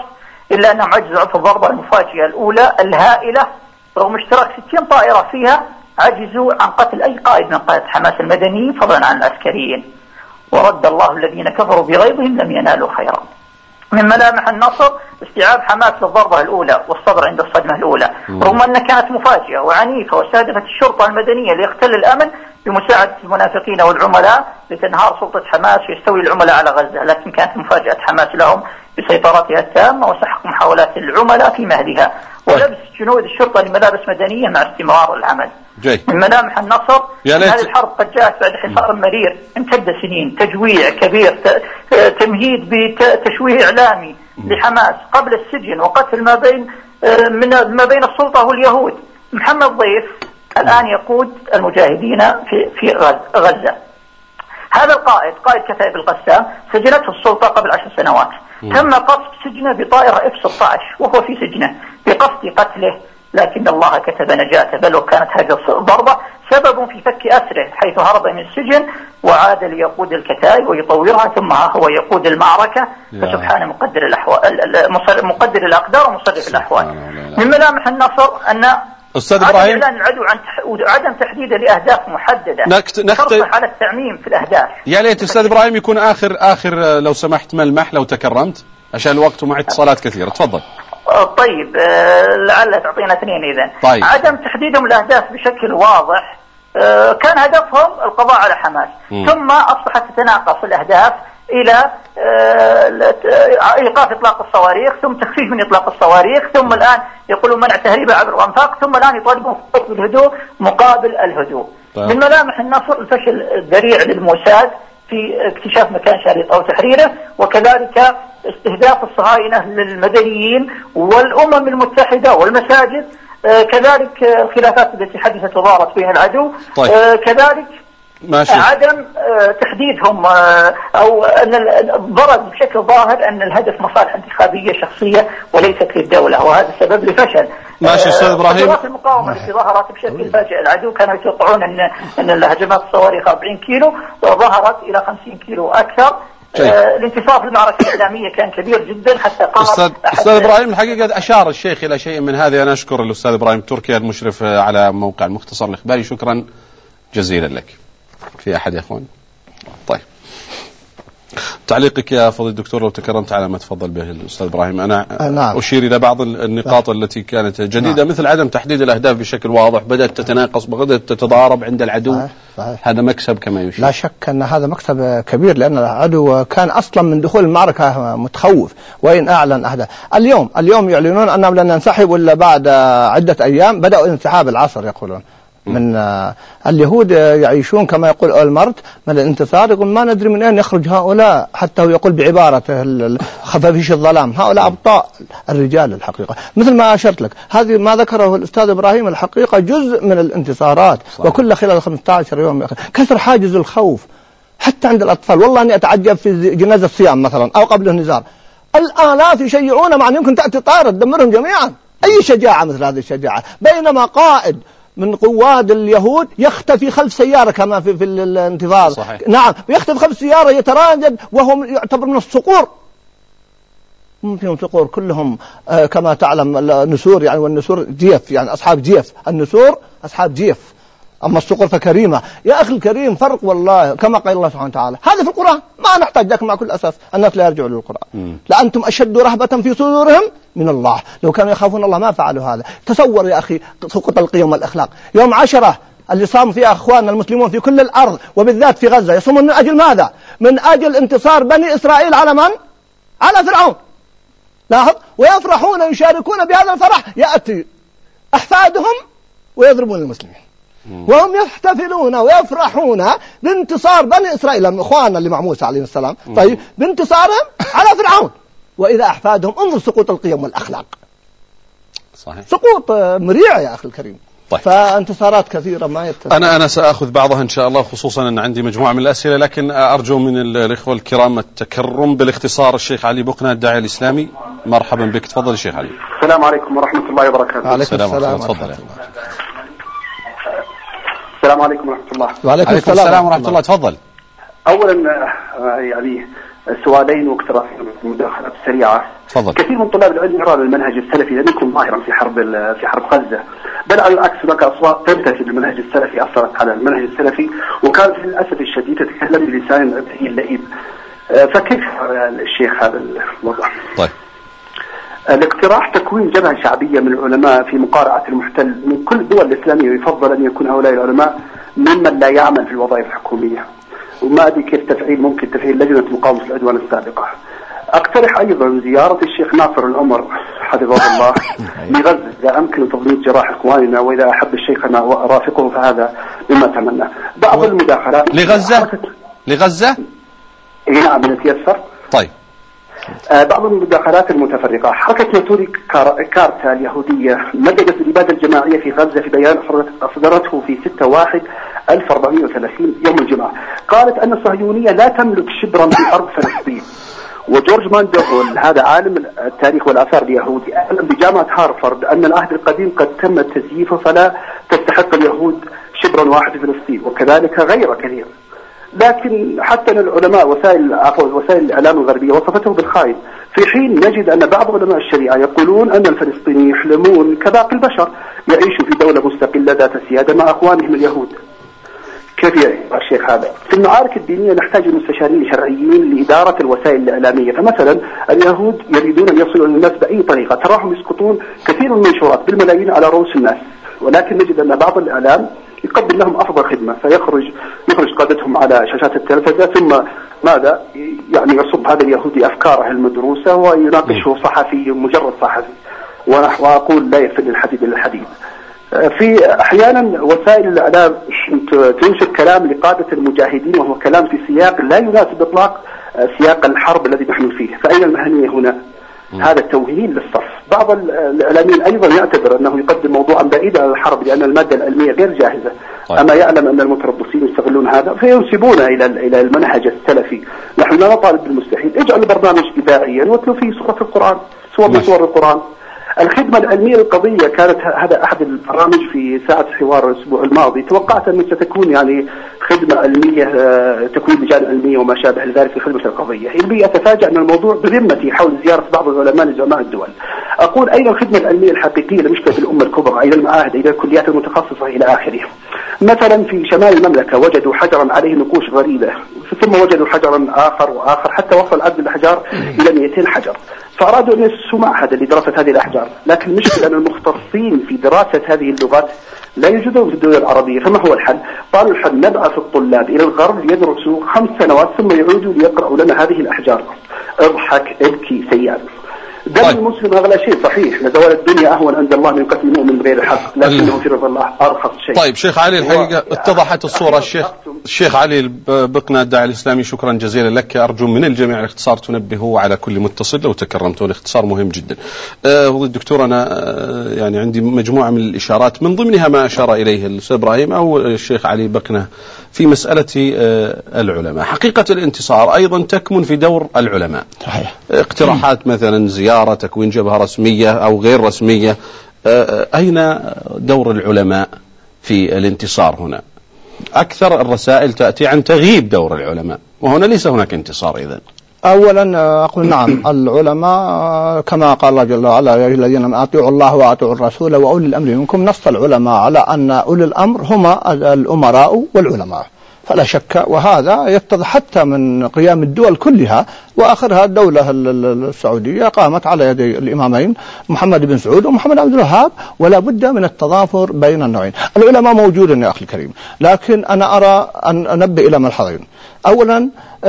إلا أنهم عجزوا في الضربة المفاجئة الأولى الهائلة، رغم اشتراك ستين طائرة فيها عجزوا عن قتل أي قائد من قادة حماس المدنيين فضلا عن العسكريين. ورد الله الذين كفروا بغيظهم لم ينالوا خيرا. من ملامح النصر استيعاب حماس للضربة الأولى والصبر عند الصدمة الأولى، رغم أنها كانت مفاجئة وعنيفة واستهدفت الشرطة المدنية ليختل الأمن بمساعدة المنافقين والعملاء لتنهار سلطة حماس ويستولي العملاء على غزة، لكن كانت مفاجأة حماس لهم بسيطرتها التامة وسحق محاولات العملاء في مهدها ولبس جنود الشرطة لملابس مدنية مع استمرار العمل. جي. من ملامح النصر أن هذه الحرب قد جاءت بعد حصار مرير امتد سنين، تجويع كبير، تمهيد بتشويه إعلامي لحماس قبل السجن وقتل ما بين من ما بين السلطة واليهود. محمد ضيف الآن يقود المجاهدين في في غزة. هذا القائد قائد كتائب القسام سجنته السلطة قبل عشر سنوات، تم قصف سجنه بطائرة إف ستة عشر وهو في سجنه بقصد قتله، لكن الله كتب نجاته، بل وكانت هذه الضربة سبب في فك أسره حيث هرب من السجن وعاد ليقود الكتائب ويطورها، ثم هو يقود المعركة. فسبحان مقدر الأحوال، مقدر الأقدار ومصرف الأحوال. من ملامح النصر أن أستاذ إبراهيم عدم العدو عن عدم تحديده لأهداف محددة، نكت نكت على التعميم في الأهداف. يا ليت أستاذ إبراهيم يكون آخر آخر لو سمحت ملمح لو تكرمت عشان الوقت ومع اتصالات كثيرة. تفضل. طيب لعل تعطينا اثنين إذن. طيب. عدم تحديدهم الأهداف بشكل واضح كان هدفهم القضاء على حماس، م. ثم أصبحت تتناقص الأهداف إلى إيقاف إطلاق الصواريخ، ثم تخفيف من إطلاق الصواريخ، ثم الآن يقولون منع تهريبها عبر الأنفاق، ثم الآن يطالبون بالهدوء مقابل الهدوء. طيب. من ملامح النصر الفشل الذريع للموساد في اكتشاف مكان شريط أو تحريره، وكذلك استهداف الصهاينة للمدنيين والأمم المتحدة والمساجد، آه كذلك الخلافات التي حدثت وظهرت بين العدو. طيب. آه كذلك ماشي. عدم آه تحديدهم آه أو أن برز بشكل ظاهر أن الهدف مصالح انتخابية شخصية وليست للدولة، وهذا السبب لفشل. ماشي أستاذ إبراهيم. قدرات المقاومة التي ظهرت بشكل فاجئ، العدو كانوا يتوقعون أن أن الهجمات الصواريخ أربعين كيلو وظهرت إلى خمسين كيلو أكثر. آه الانتصار في المعركة الإعلامية كان كبير جدا حتى قام أستاذ, أستاذ إبراهيم الحقيقة أشار الشيخ إلى شيء من هذه. أنا أشكر الأستاذ إبراهيم تركي المشرف على موقع المختصر الإخباري، شكرا جزيلا لك. في أحد يا أخوان؟ طيب تعليقك يا فضيلة الدكتور لو تكرمت على ما تفضل به الأستاذ إبراهيم. أنا نعم. أشير إلى بعض النقاط نعم. التي كانت جديدة، نعم. مثل عدم تحديد الأهداف بشكل واضح، بدأت تتناقص، بدأت تتضارب عند العدو. صحيح. صحيح. هذا مكسب كما يشير. لا شك أن هذا مكسب كبير، لأن العدو كان أصلا من دخول المعركة متخوف، وإن أعلن أهداف. اليوم اليوم يعلنون أنهم لن ينسحبوا إلا بعد عدة أيام، بدأوا انسحاب العصر يقولون. من آه اليهود يعيشون كما يقول أولمرت من الانتصار، يقول ما ندري من أين يخرج هؤلاء، حتى هو يقول بعبارته خفافيش الظلام، هؤلاء أبطاء الرجال الحقيقة. مثل ما أشرت لك، هذه ما ذكره الأستاذ إبراهيم الحقيقة جزء من الانتصارات. صحيح. وكل خلال خمسة عشر يوم كسر حاجز الخوف حتى عند الأطفال. والله أني أتعجب في جنازة الصيام مثلا أو قبل النزار، الآلاف يشيعون مع أن يمكن تأتي طائرة تدمرهم جميعا. أي شجاعة مثل هذه الشجاعة، بينما قائد من قواد اليهود يختفي خلف سيارة كما في, في الانتظار. صحيح. نعم، يختفي خلف سيارة يتراجد وهم يعتبر من الصقور، هم فيهم صقور كلهم آه كما تعلم النسور يعني، والنسور جيف يعني أصحاب جيف، النسور أصحاب جيف، أما الصقور فكريمة. يا أخي الكريم فرق والله، كما قال الله سبحانه وتعالى هذا في القرآن، ما نحتاج لكم مع كل أساس الناس لا يرجعوا للقرآن. لأنتم أشد رهبة في صدورهم من الله، لو كانوا يخافون الله ما فعلوا هذا. تصور يا أخي سقوط القيم والأخلاق. يوم عشرة اللي صام فيها أخواننا المسلمون في كل الأرض وبالذات في غزة، يصومون من أجل ماذا؟ من أجل انتصار بني إسرائيل على من؟ على فرعون. لاحظ، ويفرحون يشاركون بهذا الفرح، يأتي أحفادهم ويضربون المسلمين وهم يحتفلون ويفرحون بانتصار بني إسرائيل إخواننا اللي مع موسى عليه السلام، طيب بانتصارهم على فرعون. وإذا أحفادهم انظر سقوط القيم والأخلاق. صحيح. سقوط مريع يا أخي الكريم. طيب. فانتصارات كثيرة ما يتصل. أنا أنا سأخذ بعضها إن شاء الله، خصوصا أن عندي مجموعة من الأسئلة، لكن أرجو من الإخوة الكرام التكرم بالاختصار. الشيخ علي بقنا الداعي الإسلامي، مرحبا بك، تفضل الشيخ علي. السلام عليكم ورحمة الله وبركاته. عليكم السلام ورحمة الله. تفضل. السلام عليكم ورحمة الله. وعليكم السلام ورحمة الله. تفضل. أولا يعني سؤالين واقتراحين مداخلات سريعة. فضل. كثير من طلاب العلم يرى المنهج السلفي لم يكن ظاهرا في حرب في حرب غزة، بل على العكس هناك أصوات تنتسب للمنهج السلفي أثرت على المنهج السلفي وكانت للأسف الشديد تتكلم بلسان لئيم. فكيف الشيخ هذا الوضع؟ طيب. الاقتراح تكوين جبهة شعبية من العلماء في مقارعة المحتل من كل الدول الإسلامية، ويفضل أن يكون هؤلاء العلماء ممن لا يعمل في الوظائف الحكومية، وما أدري كيف تفعيل ممكن تفعيل لجنة مقاومة العدوان السابقة. أقترح أيضا زيارة الشيخ ناصر العمر حفظه الله لغزة إذا أمكن تضمين جراح إخواننا، وإذا أحب الشيخ أنا أرافقه فهذا مما أتمنى. بعض المداخلات لغزة لغزة نعم يتيسر. طيب. آه بعض المداخلات المتفرقة. حركة ناتوري كار... كارتا اليهودية مددت الإبادة الجماعية في غزة في بيان أصدرته في ستة واحد ألف وأربعمائة وثلاثين يوم الجمعة، قالت أن الصهيونية لا تملك شبرا في أرض فلسطين. وجورج ماندهول هذا عالم التاريخ والآثار اليهودي أعلم بجامعة هارفارد أن العهد القديم قد تم تزييفه فلا تستحق اليهود شبرا واحد في فلسطين، وكذلك غير كثير. لكن حتى العلماء وسائل وسائل الإعلام الغربية وصفته بالخائن، في حين نجد أن بعض علماء الشريعة يقولون أن الفلسطينيين يحلمون كباقي البشر يعيشوا في دولة مستقلة ذات سيادة مع أخوانهم اليهود. كيف يا الشيخ هذا؟ في المعارك الدينية نحتاج مستشارين شرعيين لإدارة الوسائل الإعلامية، فمثلا اليهود يريدون أن يصلوا إلى الناس بأي طريقة، تراهم يسقطون كثير من المنشورات بالملايين على رؤوس الناس، ولكن نجد أن بعض الإعلام يقدم لهم أفضل خدمة، فيخرج يخرج قادتهم على شاشات التلفزة ثم ماذا يعني يصب هذا اليهودي أفكاره المدروسة ويناقشه صحفي مجرد صحفي، وأقول لا يفل الحديد إلا الحديد. في أحيانا وسائل الإعلام تنشر كلام لقادة المجاهدين وهو كلام في سياق لا يناسب إطلاق سياق الحرب الذي نحن فيه، فأين المهنية هنا؟ هذا التوهين للصف. بعض الإعلاميين أيضا يعتبر أنه يقدم موضوعا بعيدا عن الحرب لأن المادة العلمية غير جاهزة. طيب. أما يعلم أن المتربصين يستغلون هذا فينسبونه إلى إلى المنهج السلفي. نحن لا نطالب بالمستحيل، اجعل برنامج إذاعيا واتلو فيه سورة القرآن، سورة من سور القرآن. الخدمة العلمية القضية كانت هذا أحد البرامج في ساعة حوار الأسبوع الماضي، توقعت أن ستكون يعني خدمة علمية تكوين لجان علمية وما شابه ذلك في خدمة القضية. اللي أتفاجأ أن الموضوع بذمتي حول زيارة بعض العلماء لزعماء الدول. أقول أين الخدمة العلمية الحقيقية لمشكلة الأمة الكبرى، إلى المعاهد، إلى الكليات المتخصصة إلى آخره. مثلا في شمال المملكة وجدوا حجرا عليه نقوش غريبة، ثم وجدوا حجرا آخر وآخر حتى وصل عدد الأحجار إلى مئتين حجر، فأرادوا أن يسسوا معهدا لدراسة هذه الأحجار. لكن المشكلة أن المختصين في دراسة هذه اللغات لا يوجدون في الدول العربية، فما هو الحل؟ قالوا الحل نبعث الطلاب إلى الغرب يدرسوا خمس سنوات ثم يعودوا ليقرأوا لنا هذه الأحجار. اضحك ابكي سيئا. دم طيب. المسلم أغلى شيء صحيح، لزوال الدنيا أهون عند الله من قتل المؤمن بغير الحق، لكنه في رضا الله أرخص شيء. طيب شيخ علي الحقيقة اتضحت الصورة. الشيخ الشيخ علي بقنا الداعي الإسلامي، شكرا جزيلا لك. أرجو من الجميع الاختصار، تنبهوا على كل متصل لو تكرمتوا، الاختصار مهم جدا. أه الدكتور أنا أه يعني عندي مجموعة من الإشارات من ضمنها ما أشار إليه الأستاذ إبراهيم أو الشيخ علي بقنا في مسألة أه العلماء. حقيقة الانتصار أيضا تكمن في دور العلماء. صحيح. اقتراحات مثلا زيارة، تكوين جبهة رسمية أو غير رسمية، أين دور العلماء في الانتصار هنا؟ أكثر الرسائل تأتي عن تغييب دور العلماء، وهنا ليس هناك انتصار. إذن أولا أقول نعم العلماء كما قال الله جل وعلا يا الذين أطيعوا الله وأطيعوا الرسول وأولي الأمر منكم، نص العلماء على أن أولي الأمر هما الأمراء والعلماء، فلا شك، وهذا يتضح حتى من قيام الدول كلها، وآخرها الدولة السعودية قامت على يدي الإمامين محمد بن سعود ومحمد عبد الوهاب، ولا بد من التضافر بين النوعين. العلماء موجودون يا أخي الكريم، لكن أنا أرى أن أنبه إلى ملحظين. أولا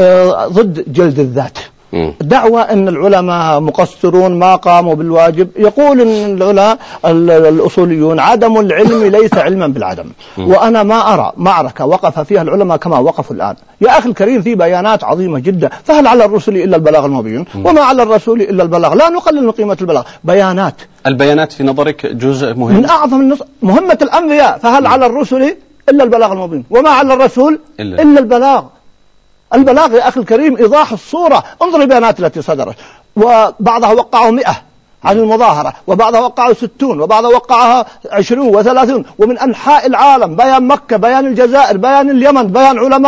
ضد جلد الذات، دعوة أن العلماء مقصرون ما قاموا بالواجب. يقول أن العلماء الأصوليون عدم العلم ليس علما بالعدم، وأنا ما أرى معركة وقف فيها العلماء كما وقفوا الآن. يا أخي الكريم في بيانات عظيمة جدا، فهل على الرسل إلا البلاغ المبين؟ وما على الرسول إلا البلاغ، لا نقلل من قيمة البلاغ. بيانات، البيانات في نظرك جزء مهم من أعظم مهمة الأنبياء، فهل على الرسل إلا البلاغ المبين وما على الرسول إلا, إلا البلاغ. البلاغ يا أخي الكريم إيضاح الصورة. انظر البيانات التي صدرت، وبعضها وقعوا مئة عن المظاهرة، وبعضها وقعوا ستون، وبعضها وقعها عشرون وثلاثون، ومن أنحاء العالم، بيان مكة، بيان الجزائر، بيان اليمن، بيان علماء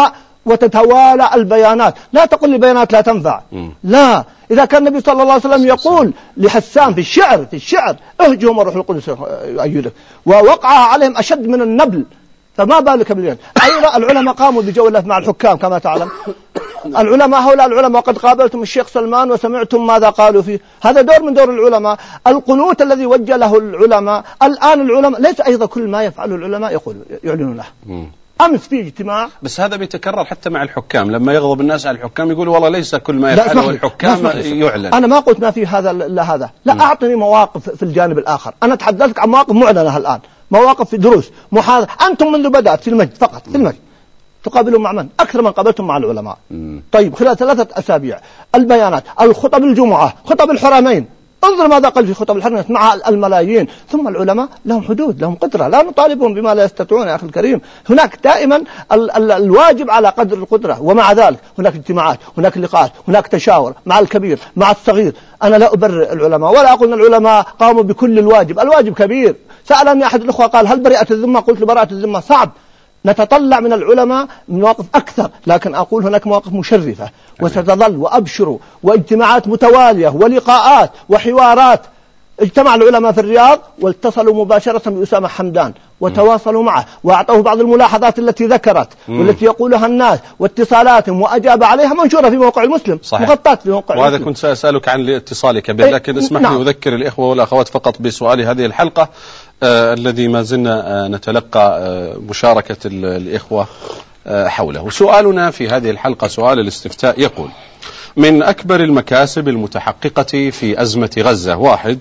وتتوالى البيانات. لا تقل لي بيانات لا تنفع. م. لا، إذا كان النبي صلى الله عليه وسلم يقول لحسان في الشعر في الشعر اهجهم وروح القدس يؤيدك، ووقع عليهم أشد من النبل، فما بالك باليد. أيضا العلماء قاموا بجولة مع الحكام كما تعلم. العلماء هؤلاء العلماء قد قابلتم الشيخ سلمان وسمعتم ماذا قالوا فيه. هذا دور من دور العلماء. القنوت الذي وجه له العلماء الآن، العلماء ليس أيضا كل ما يفعله العلماء يقول يعلنون له. أمس في اجتماع، بس هذا بيتكرر حتى مع الحكام، لما يغضب الناس على الحكام يقول والله ليس كل ما يفعله الحكام يعلن. أنا ما قلت ما في هذا لا هذا، لا م. أعطني مواقف في الجانب الآخر. أنا تحدثت عن مواقف معلنة الآن، مواقف في دروس محاضرة. أنتم منذ بدأت في المجد فقط في المجد تقابلون مع من؟ أكثر من قابلتم مع العلماء. م. طيب خلال ثلاثة أسابيع البيانات، الخطب الجمعة، خطب الحرمين، انظر ماذا قال في خطب الحرمين مع الملايين. ثم العلماء لهم حدود، لهم قدرة، لا نطالبهم بما لا يستطيعون يا أخي الكريم. هناك دائما ال ال الواجب على قدر القدرة، ومع ذلك هناك اجتماعات، هناك لقاءات، هناك تشاور مع الكبير مع الصغير. أنا لا أبرر العلماء ولا أقول أن العلماء قاموا بكل الواجب، الواجب كبير. سألني أحد الأخوة قال هل برئت الذمة؟ قلت له براءة الذمة صعب، نتطلع من العلماء مواقف أكثر، لكن أقول هناك مواقف مشرفة وستظل، وأبشروا، واجتماعات متوالية ولقاءات وحوارات. اجتمع العلماء في الرياض واتصلوا مباشرة بأسامة حمدان وتواصلوا معه وأعطوه بعض الملاحظات التي ذكرت مم. والتي يقولها الناس واتصالاتهم، وأجاب عليها، منشورة في موقع المسلم، مغطاة في موقع وهذا المسلم. كنت سأسألك عن اتصالك به، لكن اسمح لي نعم. أذكر الإخوة والأخوات فقط بسؤال هذه الحلقة آه الذي ما زلنا آه نتلقى آه مشاركة الإخوة آه حوله. سؤالنا في هذه الحلقة سؤال الاستفتاء يقول: من أكبر المكاسب المتحققة في أزمة غزة: واحد،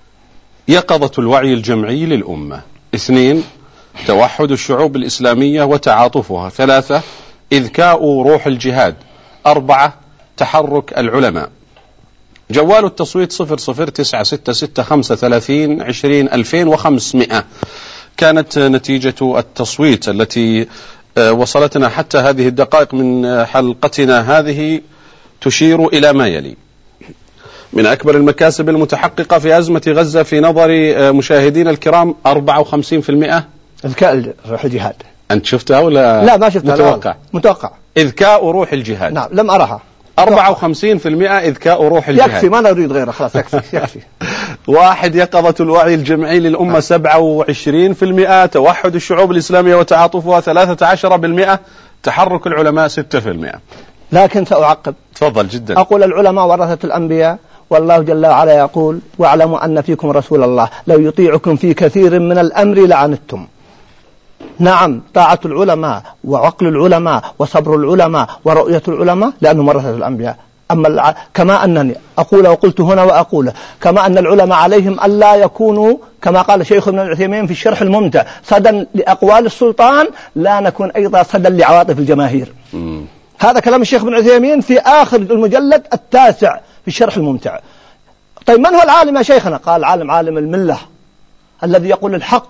يقظة الوعي الجمعي للأمة. اثنين، توحد الشعوب الإسلامية وتعاطفها. ثلاثة، إذكاء روح الجهاد. أربعة، تحرك العلماء. جوال التصويت صفر صفر تسعة ستة ستة خمسة ثلاثين عشرين ألفين وخمسمائة كانت نتيجة التصويت التي وصلتنا حتى هذه الدقائق من حلقتنا هذه تشير إلى ما يلي: من أكبر المكاسب المتحققة في أزمة غزة في نظر مشاهدينا الكرام أربعة وخمسين بالمئة إذكاء روح الجهاد. أنت شفتها ولا؟ لا ما شفتها. متوقع متوقع إذكاء روح الجهاد. نعم لم أرها. أربعة وخمسين بالمئة إذكاء روح الجهاد. يكفي، ما نريد غيره، خلاص يكفي يكفي. واحد، يقظة الوعي الجمعي للأمة سبعة وعشرين بالمئة. توحد الشعوب الإسلامية وتعاطفها ثلاثة عشر بالمئة. تحرك العلماء ستة بالمئة. لكن سأعقب. تفضل. جدا. أقول العلماء ورثة الأنبياء، والله جل وعلا يقول: واعلموا أن فيكم رسول الله لو يطيعكم في كثير من الأمر لعنتم. نعم، طاعة العلماء وعقل العلماء وصبر العلماء ورؤية العلماء لأنهم ورثة الأنبياء. أما الع... كما أنني أقول وقلت هنا وأقول، كما أن العلماء عليهم ألا يكونوا كما قال شيخ ابن العثيمين في الشرح الممتع صدى لأقوال السلطان، لا نكون أيضا صدى لعواطف الجماهير. م. هذا كلام الشيخ ابن عثيمين في آخر المجلد التاسع في الشرح الممتع. طيب من هو العالم يا شيخنا؟ قال: عالم عالم الملة الذي يقول الحق،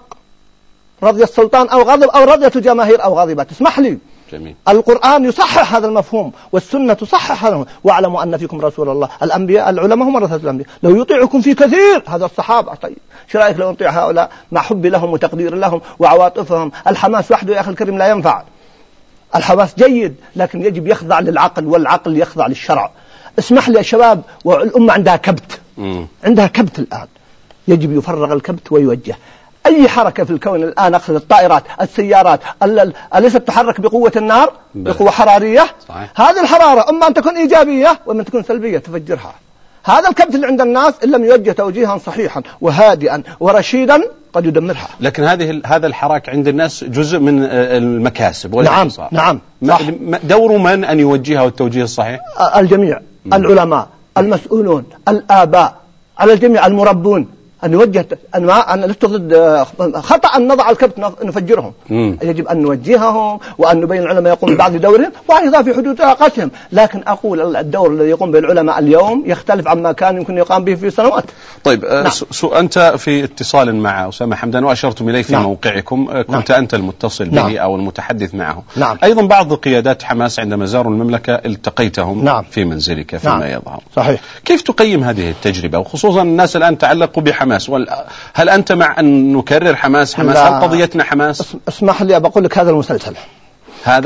رضي السلطان أو غضب أو رضيت الجماهير أو غضبت. اسمح لي، جميل. القرآن يصحح هذا المفهوم والسنة تصحح هذا المفهوم. واعلموا أن فيكم رسول الله. الأنبياء العلماء هم ورثة الأنبياء، لو يطيعكم في كثير، هذا الصحابة. طيب شو رأيك لو نطيع هؤلاء مع حب لهم وتقدير لهم وعواطفهم؟ الحماس وحده يا أخي الكريم لا ينفع. الحماس جيد لكن يجب يخضع للعقل، والعقل يخضع للشرع. اسمح لي يا شباب، والأمة عندها كبت، م. عندها كبت الآن، يجب يفرغ الكبت ويوجه. أي حركة في الكون الآن، أقصد الطائرات، السيارات، أليست تحرك بقوة النار، بقوة حرارية؟ صحيح. هذه الحرارة إما أن تكون إيجابية وإما أن تكون سلبية تفجرها. هذا الكبت اللي عند الناس إن لم يوجه توجيها صحيحا وهادئا ورشيدا قد يدمرها. لكن هذه هذا الحراك عند الناس جزء من المكاسب. نعم نعم. دور من أن يوجهها والتوجيه الصحيح؟ الجميع، م. العلماء، المسؤولون، الآباء، على الجميع، المربون، أن نوجه أن ما أن لست ضد خطأ أن نضع الكبت نفجرهم. مم. يجب أن نوجههم وأن نبين العلماء يقوم ببعض دورهم وأيضا في حدود طاقتهم. لكن أقول الدور الذي يقوم به العلماء اليوم يختلف عما كان يمكن يقام به في سنوات. طيب نعم. سو أنت في اتصال مع أسامة حمدان وأشرتم إليه في نعم. موقعكم كنت نعم. أنت المتصل به نعم. أو المتحدث معه. نعم. أيضا بعض قيادات حماس عندما زاروا المملكة التقيتهم نعم. في منزلك فيما نعم. يظهر. صحيح. كيف تقيم هذه التجربة، وخصوصا الناس الآن تعلقوا بحماس؟ هل أنت مع أن نكرر حماس حماس؟ هل قضيتنا حماس؟ اسمح لي بقول لك هذا المسلسل، هذا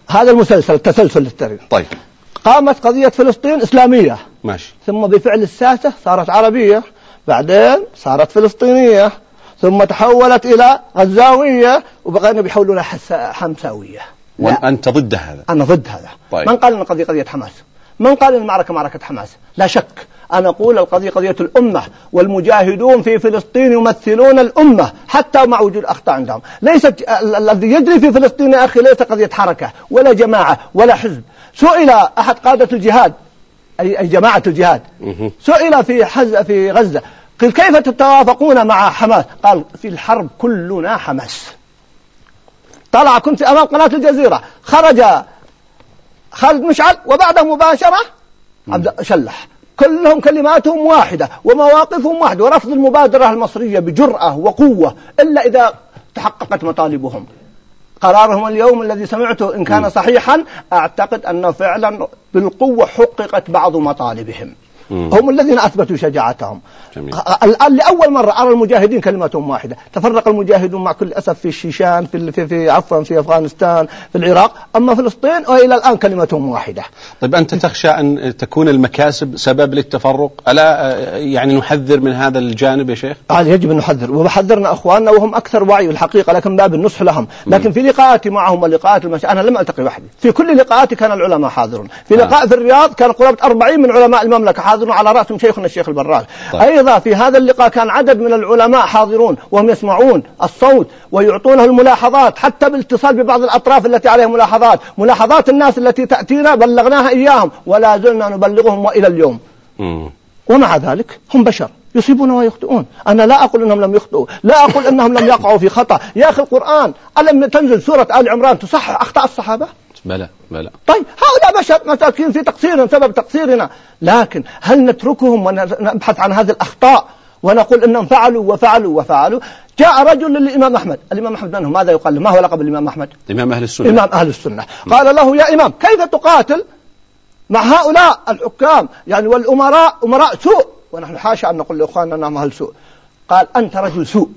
هذا المسلسل التسلسل التاريخي. طيب. قامت قضية فلسطين إسلامية، ماشي. ثم بفعل الساسة صارت عربية، بعدين صارت فلسطينية، ثم تحولت إلى غزاوية، وبقينا بيحولونها حمساوية. وأنت ضد هذا؟ أنا ضد هذا. طيب. من قال أن القضية قضية حماس؟ من قال أن المعركة معركة حماس؟ لا شك، أنا أقول القضية قضية الأمة، والمجاهدون في فلسطين يمثلون الأمة حتى مع وجود أخطاء عندهم. ليست الذي يجري في فلسطين يا أخي ليس قضية حركة ولا جماعة ولا حزب. سئل أحد قادة الجهاد، أي جماعة الجهاد، سئل في حز في غزة، قال كيف تتوافقون مع حماس؟ قال في الحرب كلنا حماس. طلع كنت أمام قناة الجزيرة، خرج خالد مشعل وبعده مباشرة عبد شلح، كلهم كلماتهم واحدة ومواقفهم واحدة، ورفض المبادرة المصرية بجرأة وقوة إلا إذا تحققت مطالبهم. قرارهم اليوم الذي سمعته إن كان صحيحا أعتقد أنه فعلا بالقوة حققت بعض مطالبهم. مم. هم الذين أثبتوا شجاعتهم. جميل. الآن لأول مرة أرى المجاهدين كلمتهم واحدة. تفرق المجاهدون مع كل أسف في الشيشان، في في, في عفوا في أفغانستان، في العراق، أما فلسطين وإلى الآن كلمتهم واحدة. طيب أنت تخشى أن تكون المكاسب سبب للتفرق؟ ألا يعني نحذر من هذا الجانب يا شيخ؟ آه يجب أن نحذر، وبحذرنا أخواننا وهم أكثر وعي الحقيقة، لكن باب النصح لهم. لكن مم. في لقاءاتي معهم ولقاءات المش... أنا لم ألتقي وحدي، في كل لقاءاتي كان العلماء حاضرون. في لقاء آه. في الرياض كان قرابة أربعين من علماء المملكة حاضرون، على رأسهم شيخنا الشيخ البراك. طيب. أيضا في هذا اللقاء كان عدد من العلماء حاضرون وهم يسمعون الصوت ويعطونه الملاحظات، حتى بالاتصال ببعض الأطراف التي عليها ملاحظات، ملاحظات الناس التي تأتينا بلغناها إياهم ولا زلنا نبلغهم وإلى اليوم. م. ومع ذلك هم بشر يصيبون ويخطئون. أنا لا أقول أنهم لم يخطئوا، لا أقول أنهم لم يقعوا في خطأ. يا أخي القرآن ألم تنزل سورة آل عمران تصحح أخطاء الصحابة؟ بلى بلى. طيب هؤلاء بشر مساكين في تقصير سبب تقصيرنا، لكن هل نتركهم ونبحث عن هذه الأخطاء ونقول أنهم فعلوا وفعلوا وفعلوا؟ جاء رجل للإمام أحمد، الإمام أحمد منهم ماذا يقال له؟ ما هو لقب الإمام أحمد؟ إمام أهل السنة. إمام أهل السنة. قال له يا إمام كيف تقاتل مع هؤلاء الحكام يعني والأمراء أمراء سوء، ونحن حاشا أن نقول لإخواننا أنهم أهل سوء. قال أنت رجل سوء،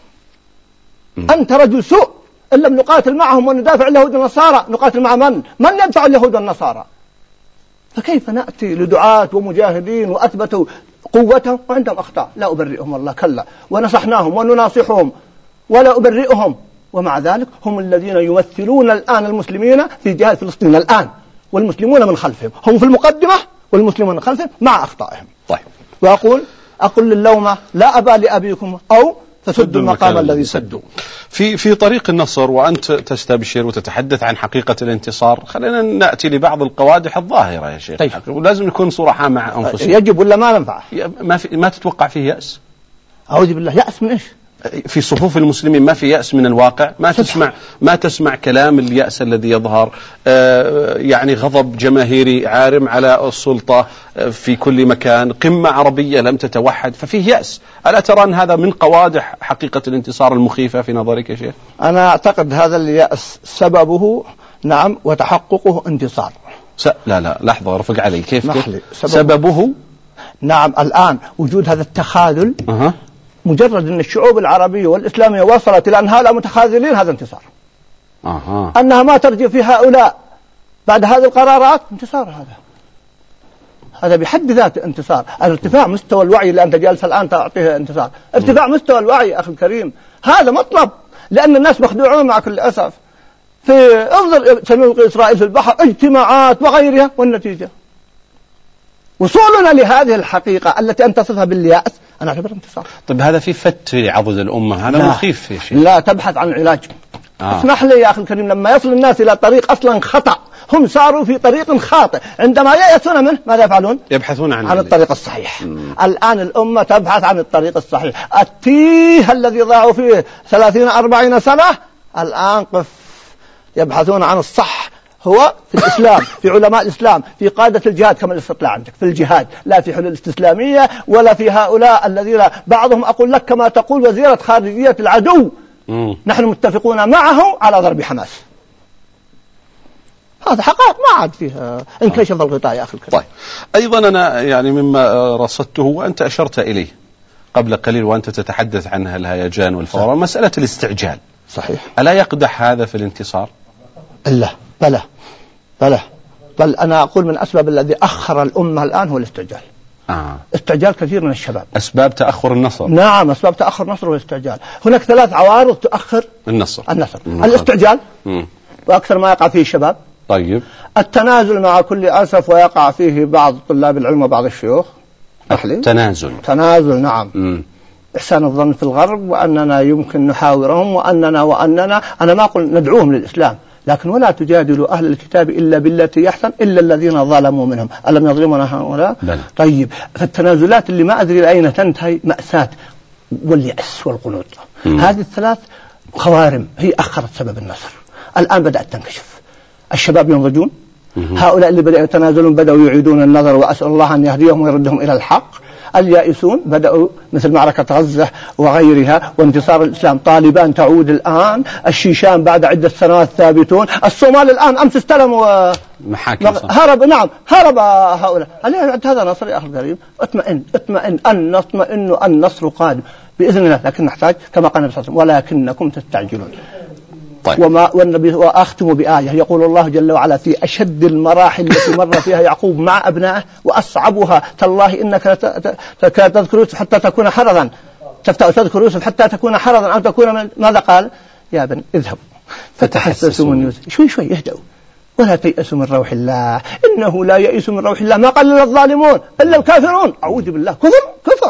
أنت رجل سوء، إن لم نقاتل معهم وندافع اليهود والنصارى نقاتل مع من؟ من يدفع اليهود والنصارى؟ فكيف نأتي لدعاة ومجاهدين وأثبتوا قوتهم وعندهم أخطاء؟ لا أبرئهم الله، كلا، ونصحناهم ونناصحهم ولا أبرئهم، ومع ذلك هم الذين يمثلون الآن المسلمين في جهاد فلسطين الآن، والمسلمون من خلفهم، هم في المقدمة والمسلمون من خلفهم مع أخطائهم. طيب. وأقول أقول للومة لا أبا لأبيكم أو تسد المقام الذي سدوا. في في طريق النصر وأنت تستبشر وتتحدث عن حقيقة الانتصار، خلينا نأتي لبعض القوادح الظاهرة يا شيخ. طيب. ولازم نكون صراحة مع أنفسنا. يجب ولا ما ننفع؟ ما في ما تتوقع فيه يأس؟ أعوذ بالله، يأس من إيش؟ في صفوف المسلمين ما في يأس من الواقع؟ ما تسمع ما تسمع كلام اليأس الذي يظهر، آه يعني غضب جماهيري عارم على السلطة في كل مكان، قمة عربية لم تتوحد، ففيه يأس. ألا ترى أن هذا من قوادح حقيقة الانتصار المخيفة في نظرك يا شيخ؟ أنا أعتقد هذا اليأس سببه نعم وتحققه انتصار. س... لا لا لحظة رفق علي، كيف, كيف؟ سببه, سببه نعم الآن وجود هذا التخاذل. أه. مجرد أن الشعوب العربية والإسلامية وصلت إلى أن هؤلاء متخاذلين هذا انتصار. أه. أنها ما ترجع في هؤلاء بعد هذه القرارات انتصار. هذا هذا بحد ذاته انتصار. ارتفاع مستوى الوعي اللي أنت جالس الآن تعطيه انتصار، ارتفاع مستوى الوعي أخي الكريم، هذا مطلب، لأن الناس مخدوعون مع كل أسف. في انظر سنلقي إسرائيل في البحر، اجتماعات وغيرها، والنتيجة وصولنا لهذه الحقيقة التي أنت تصفها باليأس أنا أعتبر انتصار. طيب هذا في فت عضد الأمة، هذا مخيف يا شيخ. لا تبحث عن علاج. آه. اسمح لي يا أخي الكريم، لما يصل الناس إلى طريق أصلا خطأ، هم صاروا في طريق خاطئ، عندما يأسون منه ماذا يفعلون؟ يبحثون عن, عن الطريق الصحيح. مم. الآن الأمة تبحث عن الطريق الصحيح. التيه الذي ضاعوا فيه ثلاثين أربعين سنة الآن قف يبحثون عن الصح، هو في الإسلام، في علماء الإسلام، في قادة الجهاد كما الاستطلاع عندك في الجهاد، لا في حلول استسلامية ولا في هؤلاء الذين بعضهم أقول لك كما تقول وزيرة خارجية العدو. مم. نحن متفقون معه على ضرب حماس. هذا حقائق ما عاد فيها انكشف الغطاء يا أخي الكريم. طيب أيضا أنا يعني مما رصدته وأنت أشرت إليه قبل قليل وأنت تتحدث عن الهيجان والفوران، مسألة الاستعجال. صحيح. ألا يقدح هذا في الانتصار؟ لا بلى بلى بل أنا أقول من أسباب الذي أخر الأمة الآن هو الاستعجال. آه. استعجال كثير من الشباب. أسباب تأخر النصر. نعم أسباب تأخر النصر والاستعجال. هناك ثلاث عوارض تؤخر النصر. النصر. الاستعجال مم. وأكثر ما يقع فيه الشباب. طيب. التنازل مع كل أسف ويقع فيه بعض طلاب العلم وبعض الشيوخ. التنازل. تنازل نعم. مم. إحسان الظن في الغرب وأننا يمكن نحاورهم وأننا وأننا أنا ما أقول ندعوهم للإسلام، لكن ولا تجادلوا أهل الكتاب إلا بالتي يحسن إلا الذين ظلموا منهم ألم يظلمنا هؤلاء؟ طيب فالتنازلات اللي ما أدري أين تنتهي مأساة واليأس والقنوط. هذه الثلاث خوارم هي أخرت سبب النصر. الآن بدأت تنكشف. الشباب ينضجون، هؤلاء اللي بدأوا يتنازلون بدأوا يعيدون النظر وأسأل الله أن يهديهم ويردهم إلى الحق. اليائسون بدأوا مثل معركة غزة وغيرها وانتصار الإسلام. طالبان تعود الآن، الشيشان بعد عدة سنوات ثابتون، الصومال الآن أمس استلموا محاكم هرب نعم هرب هؤلاء. هذا نصر يا أخي الكريم. اطمئن اطمئن أن نطمئن النصر قادم بإذن الله، لكن نحتاج كما قال النبي صلى الله عليه وسلم ولكنكم تستعجلون. طيب. وما والنبي وأختم بآية يقول الله جل وعلا في أشد المراحل التي مر فيها يعقوب مع أبنائه وأصعبها تالله إنك تذكر يوسف حتى تكون حرضا تذكر يوسف حتى تكون حرضا أو تكون من ماذا قال يا بني اذهبوا فتحسسوا من يوسف شوي شوي يهدأوا ولا تيأسوا من روح الله إنه لا يئس من روح الله ما قال للظالمون إلا الكافرون. أعوذ بالله كفر كفر.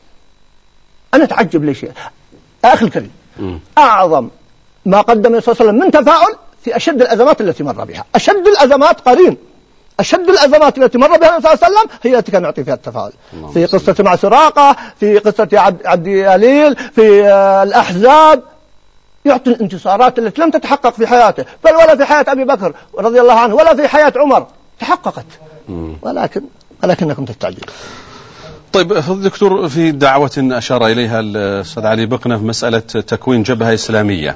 أنا أتعجب ليش يا أخي الكريم أعظم ما قدم النبي صلى الله عليه وسلم من تفاؤل في أشد الأزمات التي مر بها. أشد الأزمات قرين أشد الأزمات التي مر بها النبي صلى الله عليه وسلم هي التي كان يعطي فيها التفاؤل. في قصة مع سراقة، في قصة عبد, عبد يليل، في آه الأحزاب يعطي الانتصارات التي لم تتحقق في حياته بل ولا في حياة أبي بكر رضي الله عنه ولا في حياة عمر تحققت ولكن ولكنكم تستعجلون. طيب دكتور في دعوة أشار إليها الأستاذ علي بقنة في مسألة تكوين جبهة إسلامية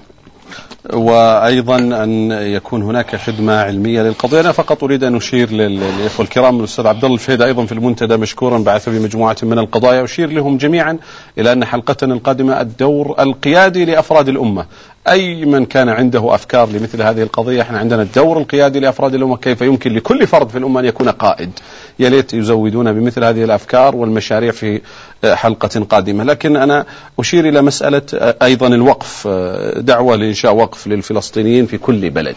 وأيضا أن يكون هناك خدمة علمية للقضية. أنا فقط أريد أن أشير للإخوة الكرام الأستاذ عبد الله الفهيد أيضا في المنتدى مشكورا بعث بمجموعة من القضايا أشير لهم جميعا إلى أن حلقتنا القادمة الدور القيادي لأفراد الأمة. أي من كان عنده أفكار لمثل هذه القضية احنا عندنا الدور القيادي لأفراد الأمة كيف يمكن لكل فرد في الأمة أن يكون قائد. يا ليت يزودون بمثل هذه الأفكار والمشاريع في حلقة قادمة. لكن أنا أشير إلى مسألة أيضا الوقف، دعوة لإنشاء وقف للفلسطينيين في كل بلد.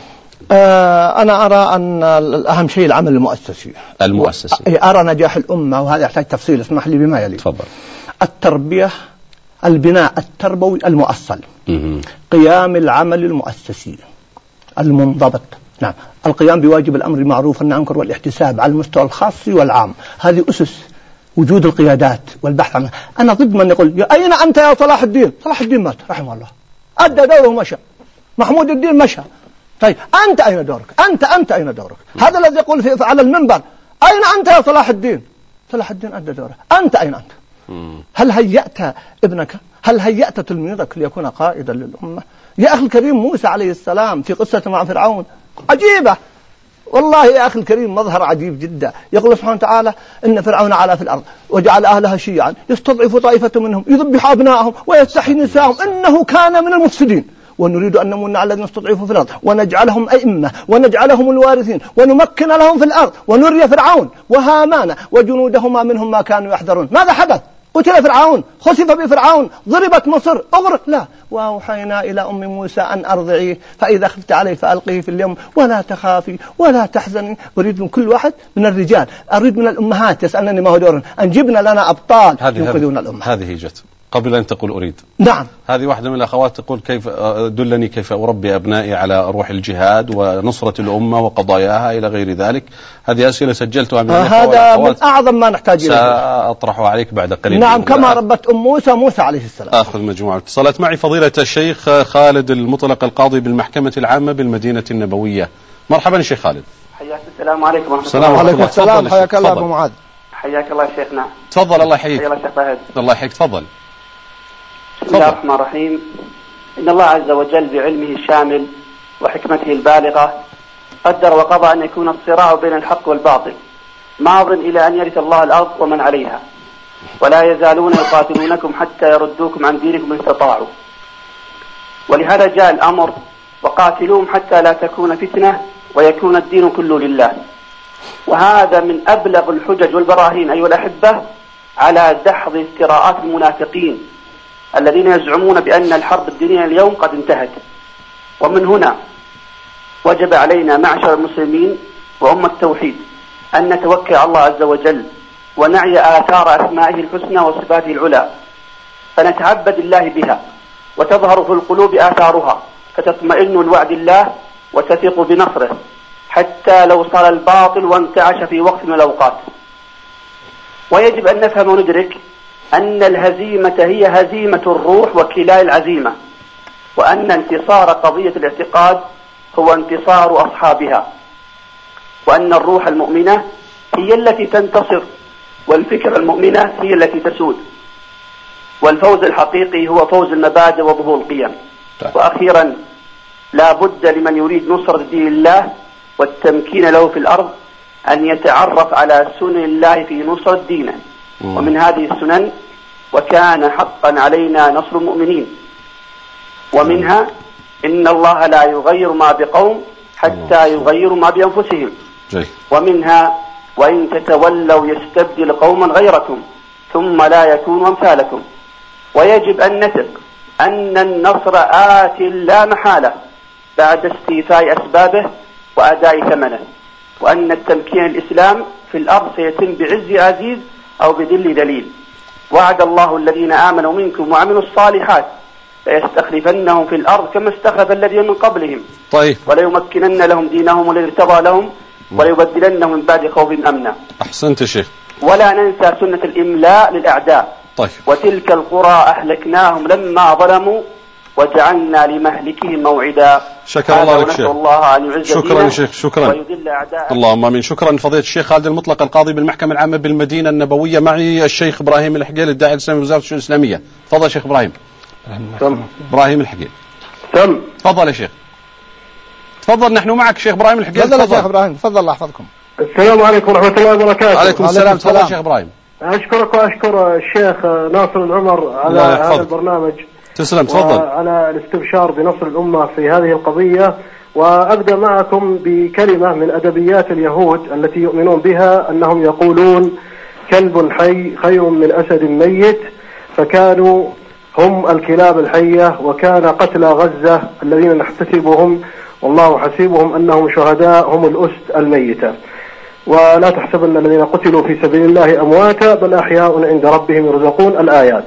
أنا أرى أن الأهم شيء العمل المؤسسي المؤسسي أرى نجاح الأمة وهذا يحتاج تفصيل اسمح لي بما يلي. تفضل. التربية البناء التربوي المؤصل م- قيام العمل المؤسسي المنضبط نعم القيام بواجب الأمر بالمعروف والنهي عن المنكر والاحتساب على المستوى الخاص والعام. هذه أسس وجود القيادات والبحث عنها. أنا ضد من يقول يا أين أنت يا صلاح الدين؟ صلاح الدين مات رحمه الله أدى دوره ومشى. محمود الدين مشى. طيب أنت أين دورك؟ أنت أنت أين دورك؟ هذا الذي يقول في على المنبر أين أنت يا صلاح الدين؟ صلاح الدين أدى دوره. أنت أين أنت؟ هل هيأت ابنك؟ هل هيأت تلميذك ليكون قائدا للأمة؟ يا أخي الكريم موسى عليه السلام في قصة مع فرعون عجيبة والله يا أخي الكريم مظهر عجيب جدا. يقول سبحانه وتعالى إن فرعون علا في الأرض وجعل أهلها شيعا يستضعف طائفة منهم يذبح أبناءهم ويستحيي نساءهم إنه كان من المفسدين ونريد أن نمن على الذين استضعفوا في الأرض ونجعلهم أئمة ونجعلهم الوارثين ونمكن لهم في الأرض ونري فرعون وهامان وجنودهما منهم ما كانوا يحذرون. ماذا حدث؟ قتل فرعون، خسف بفرعون، ضربت مصر، أغرق. لا وأوحينا إلى أم موسى أن أرضعيه فإذا خفت عليه فألقيه في اليم ولا تخافي ولا تحزني. أريد من كل واحد من الرجال أريد من الأمهات يسألني ما هو دورنا أن جبنا لنا أبطال ينقذون الأمة. هذه جت قبل أن تقول أريد. نعم. هذه واحدة من الأخوات تقول كيف دلني كيف أربي أبنائي على روح الجهاد ونصرة الأمة وقضاياها إلى غير ذلك. هذه أسئلة سجلتها من هذا من أعظم ما نحتاج إليه سأطرحها عليك بعد قليل. نعم كما ربت أم موسى موسى عليه السلام. آخذ مجموعة اتصالات معي فضيلة الشيخ خالد المطلق القاضي بالمحكمة العامة بالمدينة النبوية. مرحبا الشيخ خالد. حياك. السلام عليكم ورحمة الله. وعليكم السلام. حياك الله أبو معاذ. حياك الله شيخنا. تفضل. الله يحييك. حيا الله شيخ فهد. الله يحييك. تفضل. بسم الله الرحمن الرحيم. إن الله عز وجل بعلمه الشامل وحكمته البالغة قدر وقضى أن يكون الصراع بين الحق والباطل ماض إلى أن يرث الله الأرض ومن عليها ولا يزالون يقاتلونكم حتى يردوكم عن دينكم إن استطاعوا. ولهذا جاء الأمر وقاتلوهم حتى لا تكون فتنة ويكون الدين كله لله. وهذا من أبلغ الحجج والبراهين أيها الأحبة على دحض افتراءات المنافقين الذين يزعمون بأن الحرب الدينية اليوم قد انتهت. ومن هنا وجب علينا معشر المسلمين وأمة التوحيد أن نتوكل على الله عز وجل ونعي آثار أسمائه الحسنى وصفاته العلى، فنتعبد الله بها وتظهر في القلوب آثارها، فتطمئن لوعد الله وتثق بنصره حتى لو صار الباطل وانتعش في وقت من الأوقات. ويجب أن نفهم وندرك أن الهزيمة هي هزيمة الروح وكلاء العزيمة، وأن انتصار قضية الاعتقاد هو انتصار أصحابها، وأن الروح المؤمنة هي التي تنتصر، والفكرة المؤمنة هي التي تسود، والفوز الحقيقي هو فوز المبادئ وظهور القيم. وأخيرا لا بد لمن يريد نصرة دين الله والتمكين له في الأرض أن يتعرف على سنن الله في نصرة دينه، ومن هذه السنن وكان حقا علينا نصر المؤمنين، ومنها إن الله لا يغير ما بقوم حتى يغيروا ما بأنفسهم، ومنها وإن تتولوا يستبدل قوما غيركم ثم لا يكونوا أمثالكم. ويجب أن نثق أن النصر آت لا محالة بعد استيفاء أسبابه وأداء ثمنه، وأن التمكين الإسلام في الأرض سيتم بعز عزيز أو بذل دليل. وعد الله الذين آمنوا منكم وعملوا الصالحات ليستخلفنهم في الأرض كما استخلف الذين من قبلهم، طيب. وليمكنن لهم دينهم الذي ارتضى لهم وليبدلنهم من بعد خوفهم أمنا. أحسنت شيخ. ولا ننسى سنة الإملاء للأعداء. طيب. وتلك القرى أهلكناهم لما ظلموا وجعلنا لمهلكهم موعدا. شكرا الله لك شيخ. الله أن يعز شكرا شيخ. شكرا. ويذل أعداءه. اللهم آمين. شكرا فضيلة الشيخ خالد المطلق القاضي بالمحكمة العامة بالمدينة النبوية. معي الشيخ إبراهيم الحقيل الداعي الإسلامي وزارة الشؤون الإسلامية. تفضل شيخ إبراهيم. تم. إبراهيم الحقيل. تم. تفضل يا شيخ. تفضل نحن معك شيخ إبراهيم الحقيل. تفضل يا شيخ إبراهيم. تفضل الله يحفظكم. السلام عليكم ورحمة الله وبركاته. عليكم السلام. تفضل شيخ إبراهيم. أشكرك وأشكر الشيخ ناصر العمر على هذا البرنامج. تسلم. تفضل. وعلى الاستبشار بنصر الأمة في هذه القضية. وأبدأ معكم بكلمة من أدبيات اليهود التي يؤمنون بها، أنهم يقولون كلب حي خير من أسد ميت، فكانوا هم الكلاب الحية، وكان قتلى غزة الذين نحتسبهم والله حسيبهم أنهم شهداء هم الأسد الميتة. ولا تحسبن الذين قتلوا في سبيل الله أمواتا بل أحياء عند ربهم يرزقون الآيات.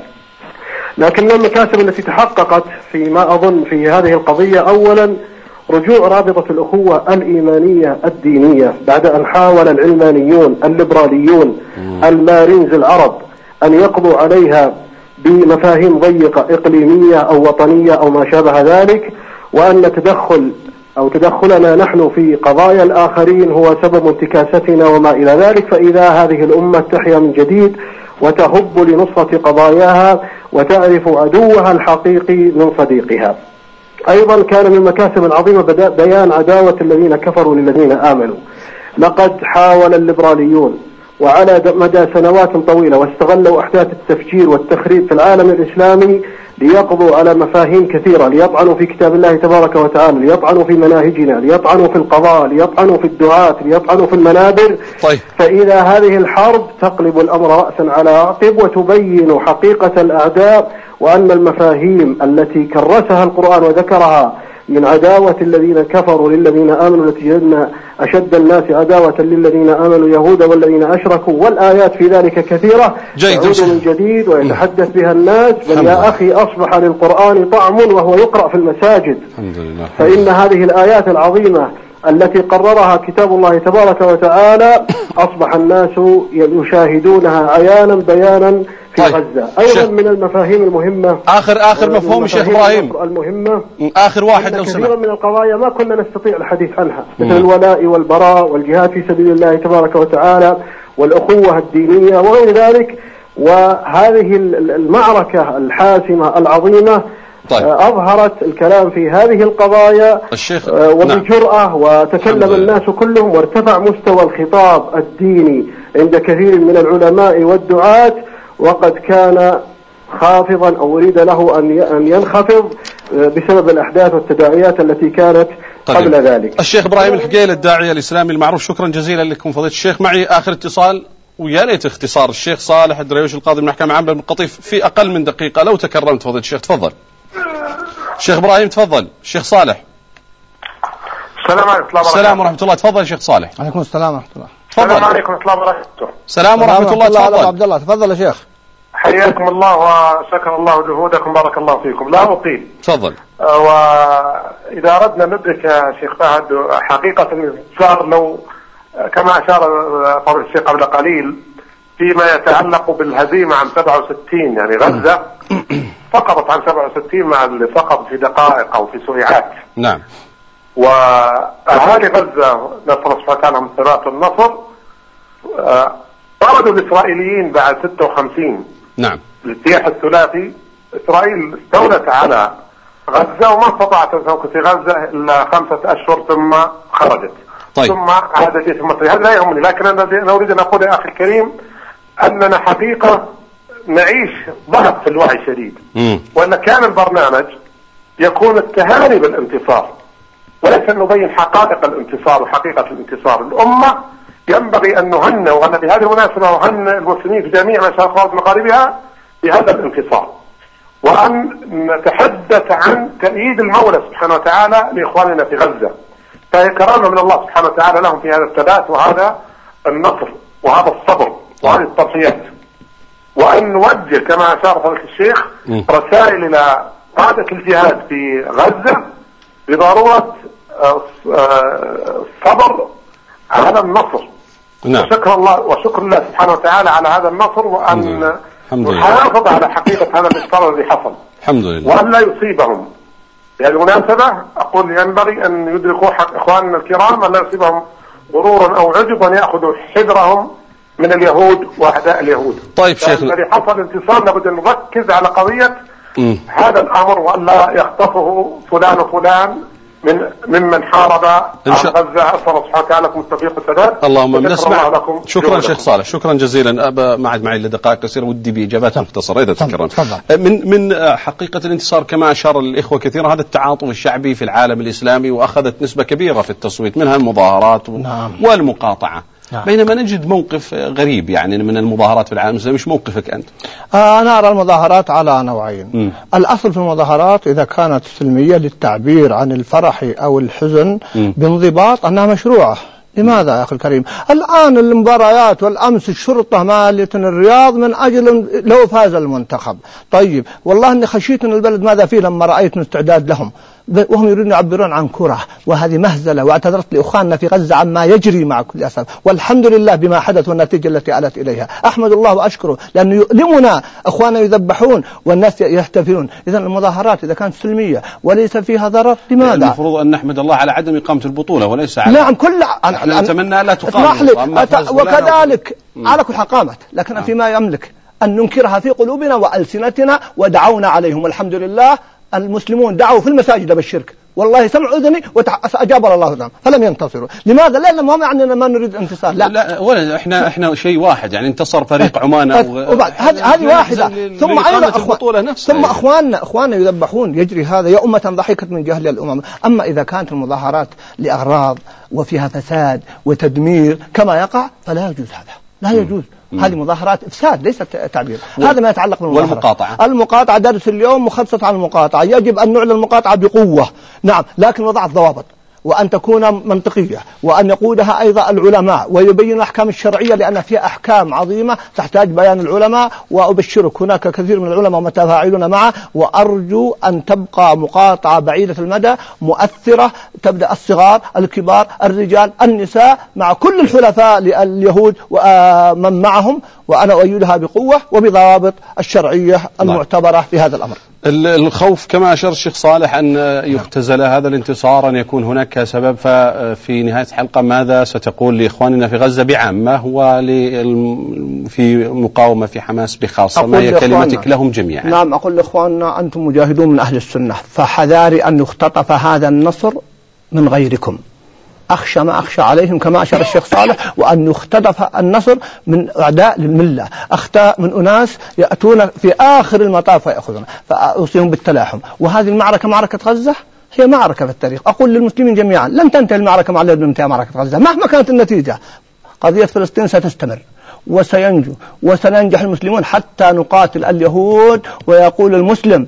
لكن المكاسب التي تحققت فيما أظن في هذه القضية، أولا رجوع رابطة الأخوة الإيمانية الدينية بعد أن حاول العلمانيون الليبراليون المارينز العرب أن يقضوا عليها بمفاهيم ضيقة إقليمية أو وطنية أو ما شابه ذلك، وأن تدخل أو تدخلنا نحن في قضايا الآخرين هو سبب انتكاستنا وما إلى ذلك. فإذا هذه الأمة تحيا من جديد وتهب لنصرة قضاياها وتعرف عدوها الحقيقي من صديقها. أيضا كان من المكاسب العظيمة بيان عداوة الذين كفروا للذين آمنوا. لقد حاول الليبراليون وعلى مدى سنوات طويلة واستغلوا أحداث التفجير والتخريب في العالم الإسلامي ليقضوا على مفاهيم كثيرة، ليطعنوا في كتاب الله تبارك وتعالى، ليطعنوا في مناهجنا، ليطعنوا في القضاء، ليطعنوا في الدعاة، ليطعنوا في المنابر. طيب. فإذا هذه الحرب تقلب الأمر رأسا على عقب وتبين حقيقة الأعداء، وأن المفاهيم التي كرسها القرآن وذكرها من عداوة الذين كفروا للذين آمنوا التي جعلنا أشد الناس عداوة للذين آمنوا يهود والذين أشركوا، والآيات في ذلك كثيرة تعود من جديد ويتحدث بها الناس. بل يا أخي أصبح للقرآن طعم وهو يقرأ في المساجد. فإن هذه الآيات العظيمة التي قررها كتاب الله تبارك وتعالى أصبح الناس يشاهدونها عيانا بيانا في طيب. غزة. أيضا من المفاهيم المهمة آخر آخر مفهوم شيخ إبراهيم المهمة آخر واحد لو كثيرا من القضايا ما كنا نستطيع الحديث عنها، مثل الولاء والبراء والجهاد في سبيل الله تبارك وتعالى والأخوة الدينية وغير ذلك. وهذه المعركة الحاسمة العظيمة طيب. أظهرت الكلام في هذه القضايا وبجرأة نعم. وتكلم الناس كلهم وارتفع مستوى الخطاب الديني عند كثير من العلماء والدعاة، وقد كان خافضا أو أريد له أن ينخفض بسبب الأحداث والتداعيات التي كانت طيب. قبل ذلك. الشيخ إبراهيم الحقيل الداعية الإسلامي المعروف، شكرا جزيلا لكم فضيلة الشيخ. معي آخر اتصال ويا ليت اختصار. الشيخ صالح الدريوش القاضي من المحكمة العامة بالقطيف في أقل من دقيقة لو تكرمت فضيلة الشيخ. تفضل الشيخ إبراهيم. تفضل الشيخ صالح. السلام عليكم ورحمة الله. السلام ورحمة الله. تفضل الشيخ صالح. عليكم السلام ورحمة الله. تفضل. السلام عليكم ورحمة الله وبركاته. السلام ورحمة الله. تفضل عبد الله. تفضل يا شيخ. حياكم الله وشكر الله جهودكم، بارك الله فيكم. لا أطيل. تفضل. وإذا أردنا ندرك يا شيخ فهد حقيقة الانتصار، لو كما أشار فضيلة الشيخ قبل قليل فيما يتعلق بالهزيمة عن سبعة وستين، يعني غزة سقطت عن سبعة وستين مع اللي سقط في دقائق أو في سويعات. نعم. وأهالي غزة نسأل الله سبحانه وتعالى من الثبات والنصر طردوا الإسرائيليين بعد ستة وخمسين. نعم. الاجتياح الثلاثي، إسرائيل استولت على غزة وما استطاعت أن تمكث في غزة إلا خمسة أشهر ثم خرجت. طيب. ثم عاد الجيش المصري. هذا لا يهمني، لكن أنا أريد أن أقول يا أخي الكريم أننا حقيقة نعيش ضغط في الوعي الشديد، وأن كان البرنامج يكون التهاني بالانتصار وليس أن نبين حقائق الانتصار وحقيقة الانتصار. الأمة ينبغي أن نهنئ، وأنا بهذه المناسبة أهنئ المسلمين في جميع مشارق الأرض مغاربها بهذا الانتصار، وأن نتحدث عن تأييد المولى سبحانه وتعالى لإخواننا في غزة، فهي كرامة من الله سبحانه وتعالى لهم في هذا الثبات وهذا النصر وهذا الصبر وهذه التضحيات. وأن نوجه كما أشار فضيلة الشيخ رسائل إلى قادة الجهاد في غزة بضرورة الصبر على النصر. نعم. وشكر الله وشكر الله سبحانه وتعالى على هذا النصر، وأن نحافظ على حقيقة هذا الانتصار الذي حصل. الحمد لله. وأن لا يصيبهم، يعني المناسبة أقول ينبغي أن يدركوا حق إخواننا الكرام أن لا يصيبهم غرور أو عجب، أن يأخذوا حذرهم من اليهود وأعداء اليهود. طيب شيخنا، الذي حصل انتصار لابد أن نركز على قضية م. هذا الأمر، وأن لا يخطفه فلان وفلان من ممن حارب عن غزة. أسأل الله سبحانه وتعالى لكم التوفيق والسداد. اللهم نسمع. شكرا شيخ صالح، شكرا جزيلا. أبا معد معي لدقائق قصيرة ودي بإجابات مختصرة إذا تكرمت. من من حقيقة الانتصار كما أشار الإخوة كثيرا هذا التعاطف الشعبي في العالم الإسلامي، وأخذت نسبة كبيرة في التصويت منها المظاهرات نعم. والمقاطعة. نعم. بينما نجد موقف غريب يعني من المظاهرات في العالم الإسلامي. مش موقفك أنت؟ آه أنا أرى المظاهرات على نوعين. م. الأصل في المظاهرات إذا كانت سلمية للتعبير عن الفرح أو الحزن م. بانضباط أنها مشروعة. لماذا يا أخي الكريم؟ الآن المباريات والأمس الشرطة مالية الرياض من أجل لو فاز المنتخب. طيب والله أني خشيت أن البلد ماذا فيه لما رأيت استعداد لهم، وهم يريدون يعبرون عن كرة، وهذه مهزلة. واعتذرت لأخواننا في غزة عما يجري مع كل أسف، والحمد لله بما حدث والنتيجة التي آلت إليها. أحمد الله وأشكره لأنه يؤلمنا أخواننا يذبحون والناس يحتفلون. إذن المظاهرات إذا كانت سلمية وليس فيها ضرر لماذا؟ المفروض أن نحمد الله على عدم إقامة البطولة وليس على نعم كل أنا نتمنى لا تقام. وكذلك على كل قامت، لكن نعم. فيما يملك أن ننكرها في قلوبنا وألسنتنا، ودعونا عليهم والحمد لله. المسلمون دعوا في المساجد بالشرك، والله سمع أذني وأجاب الله لهم فلم ينتصروا. لماذا؟ لأن ما معنى ما نريد انتصار. لا, لا ولا احنا احنا شيء واحد، يعني انتصر فريق عمان هذه واحدة. ثم أيضا أخوان ثم أخواننا أخواننا يذبحون، يجري هذا يا أمة ضحكة من جهل الأمم. أما إذا كانت المظاهرات لأغراض وفيها فساد وتدمير كما يقع فلا يجوز هذا، لا يجوز. هذه مظاهرات إفساد ليست تعبير. هذا ما يتعلق بالمظاهرات. والمقاطعة المقاطعة درس اليوم مخصص عن المقاطعة، يجب أن نعلن المقاطعة بقوة نعم، لكن وضع الضوابط وأن تكون منطقية، وأن يقودها أيضا العلماء ويبين الأحكام الشرعية، لأن فيها أحكام عظيمة تحتاج بيان العلماء. وأبشرك هناك كثير من العلماء متفاعلون معه، وأرجو أن تبقى مقاطعة بعيدة المدى مؤثرة، تبدأ الصغار الكبار الرجال النساء مع كل الحلفاء اليهود ومن معهم، وأنا أؤيدها بقوة وبضوابط الشرعية المعتبرة في هذا الأمر. الخوف كما أشار الشيخ صالح أن يختزل هذا الانتصار، أن يكون هناك سبب. ففي نهاية الحلقة ماذا ستقول لإخواننا في غزة بعامة وفي مقاومة في حماس بخاصة؟ ما هي كلمتك لهم جميعا؟ نعم أقول لإخواننا أنتم مجاهدون من أهل السنة، فحذاري أن يختطف هذا النصر من غيركم. أخشى ما أخشى عليهم كما أشار الشيخ صالح، وأن يختطف النصر من أعداء للملة، أخطاء من أناس يأتون في آخر المطاف ويأخذون، فأوصيهم بالتلاحم. وهذه المعركة معركة غزة هي معركة في التاريخ. أقول للمسلمين جميعا لن تنتهي المعركة مع الذين تنتهي معركة غزة مهما كانت النتيجة. قضية فلسطين ستستمر وسينجو وسننجح المسلمون حتى نقاتل اليهود، ويقول المسلم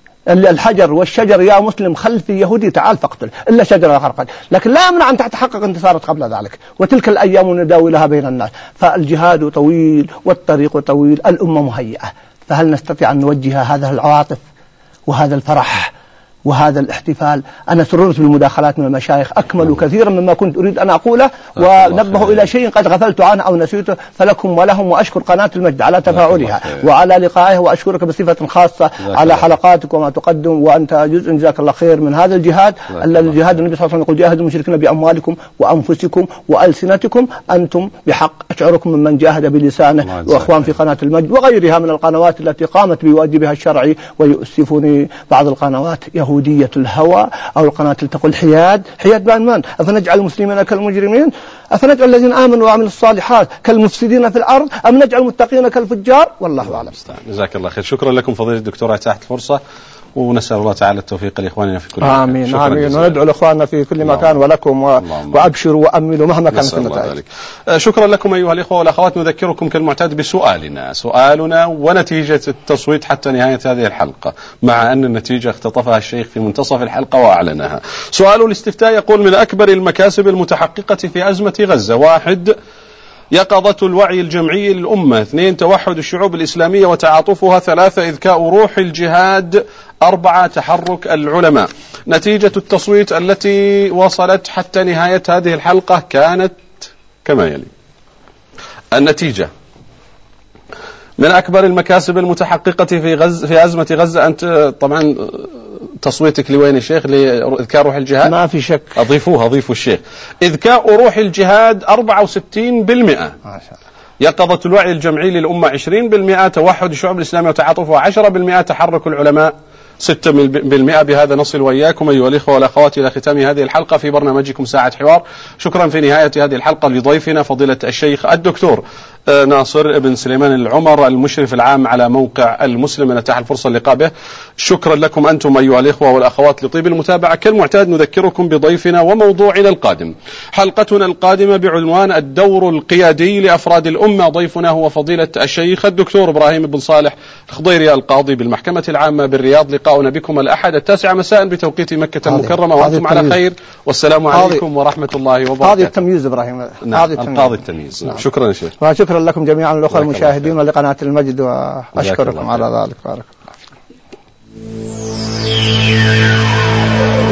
الحجر والشجر يا مسلم خلفي يهودي تعال فاقتل إلا شجرة خرقت، لكن لا يمنع أن تتحقق انتصارات قبل ذلك، وتلك الأيام نداولها بين الناس. فالجهاد طويل والطريق طويل، الأمة مهيئة، فهل نستطيع أن نوجه هذا العواطف وهذا الفرح وهذا الاحتفال؟ أنا سررت بالمداخلات من المشايخ، أكملوا كثيرا مما كنت أريد أن أقوله، ونبهوا إلى شيء قد غفلت عنه أو نسيته، فلكم ولهم. وأشكر قناة المجد على تفاعلها وعلى لقائها، وأشكرك بصفة خاصة على حلقاتك وما تقدم، وأنت جزء جزاك الله خير من هذا الجهاد الذي جهاد النبي صلى الله عليه وسلم يقول جاهدوا المشركين بأموالكم وأنفسكم وألسنتكم، أنتم بحق أشعركم ممن جاهد بلسانه. وأخوان في قناة المجد وغيرها من القنوات التي قامت بواجبها الشرعي، ويؤسفني بعض القنوات يهودية الهوى أو القناة تقول حياد. حياد بين من؟ أفنجعل المسلمين كالمجرمين؟ أفنجعل الذين آمنوا وعملوا الصالحات كالمفسدين في الأرض؟ أم نجعل المتقين كالفجار؟ والله أعلم. جزاك الله خير. شكرا لكم فضيلة الدكتور تحت الفرصة، ونسأل الله تعالى التوفيق لإخواننا في كل مكان. آمين آمين، وندعو لإخواننا في كل مكان ولكم و... وأبشروا وأملوا مهما كانت النتائج. شكرا لكم أيها الإخوة والأخوات. نذكركم كالمعتاد بسؤالنا، سؤالنا ونتيجة التصويت حتى نهاية هذه الحلقة، مع أن النتيجة اختطفها الشيخ في منتصف الحلقة وأعلنها. سؤال الاستفتاء يقول: من أكبر المكاسب المتحققة في أزمة غزة: واحد، يقظة الوعي الجمعي للأمة. اثنين، توحد الشعوب الإسلامية وتعاطفها. ثلاثة، إذكاء روح الجهاد. أربعة، تحرك العلماء. نتيجة التصويت التي وصلت حتى نهاية هذه الحلقة كانت كما يلي. النتيجة: من أكبر المكاسب المتحققة في غزة في أزمة غزة، أنت طبعا تصويتك لوين يا شيخ؟ لإذكاء روح الجهاد؟ ما في شك، أضيفوها أضيفوا الشيخ. إذكاء روح الجهاد أربعة وستين بالمئة، ما شاء الله. يقظة الوعي الجمعي للأمة عشرين بالمئة، توحد الشعوب الإسلامية وتعاطفها عشرة بالمئة، تحرك العلماء ستة بالمئة. بهذا نصل وإياكم أيها الإخوة والأخوات إلى ختام هذه الحلقة في برنامجكم ساعة حوار. شكرا في نهاية هذه الحلقة لضيفنا فضيلة الشيخ الدكتور ناصر بن سليمان العمر، المشرف العام على موقع المسلم، نتاح الفرصة اللقاء به. شكرا لكم أنتم أيها الإخوة والأخوات لطيب المتابعة. كالمعتاد نذكركم بضيفنا وموضوعنا القادم. حلقتنا القادمة بعنوان الدور القيادي لأفراد الأمة. ضيفنا هو فضيلة الشيخ الدكتور إبراهيم بن صالح الخضيري، القاضي بالمحكمة العامة بالرياض. لقاؤنا بكم الأحد التاسعة مساء بتوقيت مكة المكرمة، وأنتم على خير، والسلام عليكم ورحمة الله وبركاته. قاضي التمييز إبراهيم. نعم، القاضي التمييز. نعم. شكرا يا شيخ. وشكرا لكم جميعا الأخوة المشاهدين لقناة المجد، وأشكركم على ذلك. بارك الله.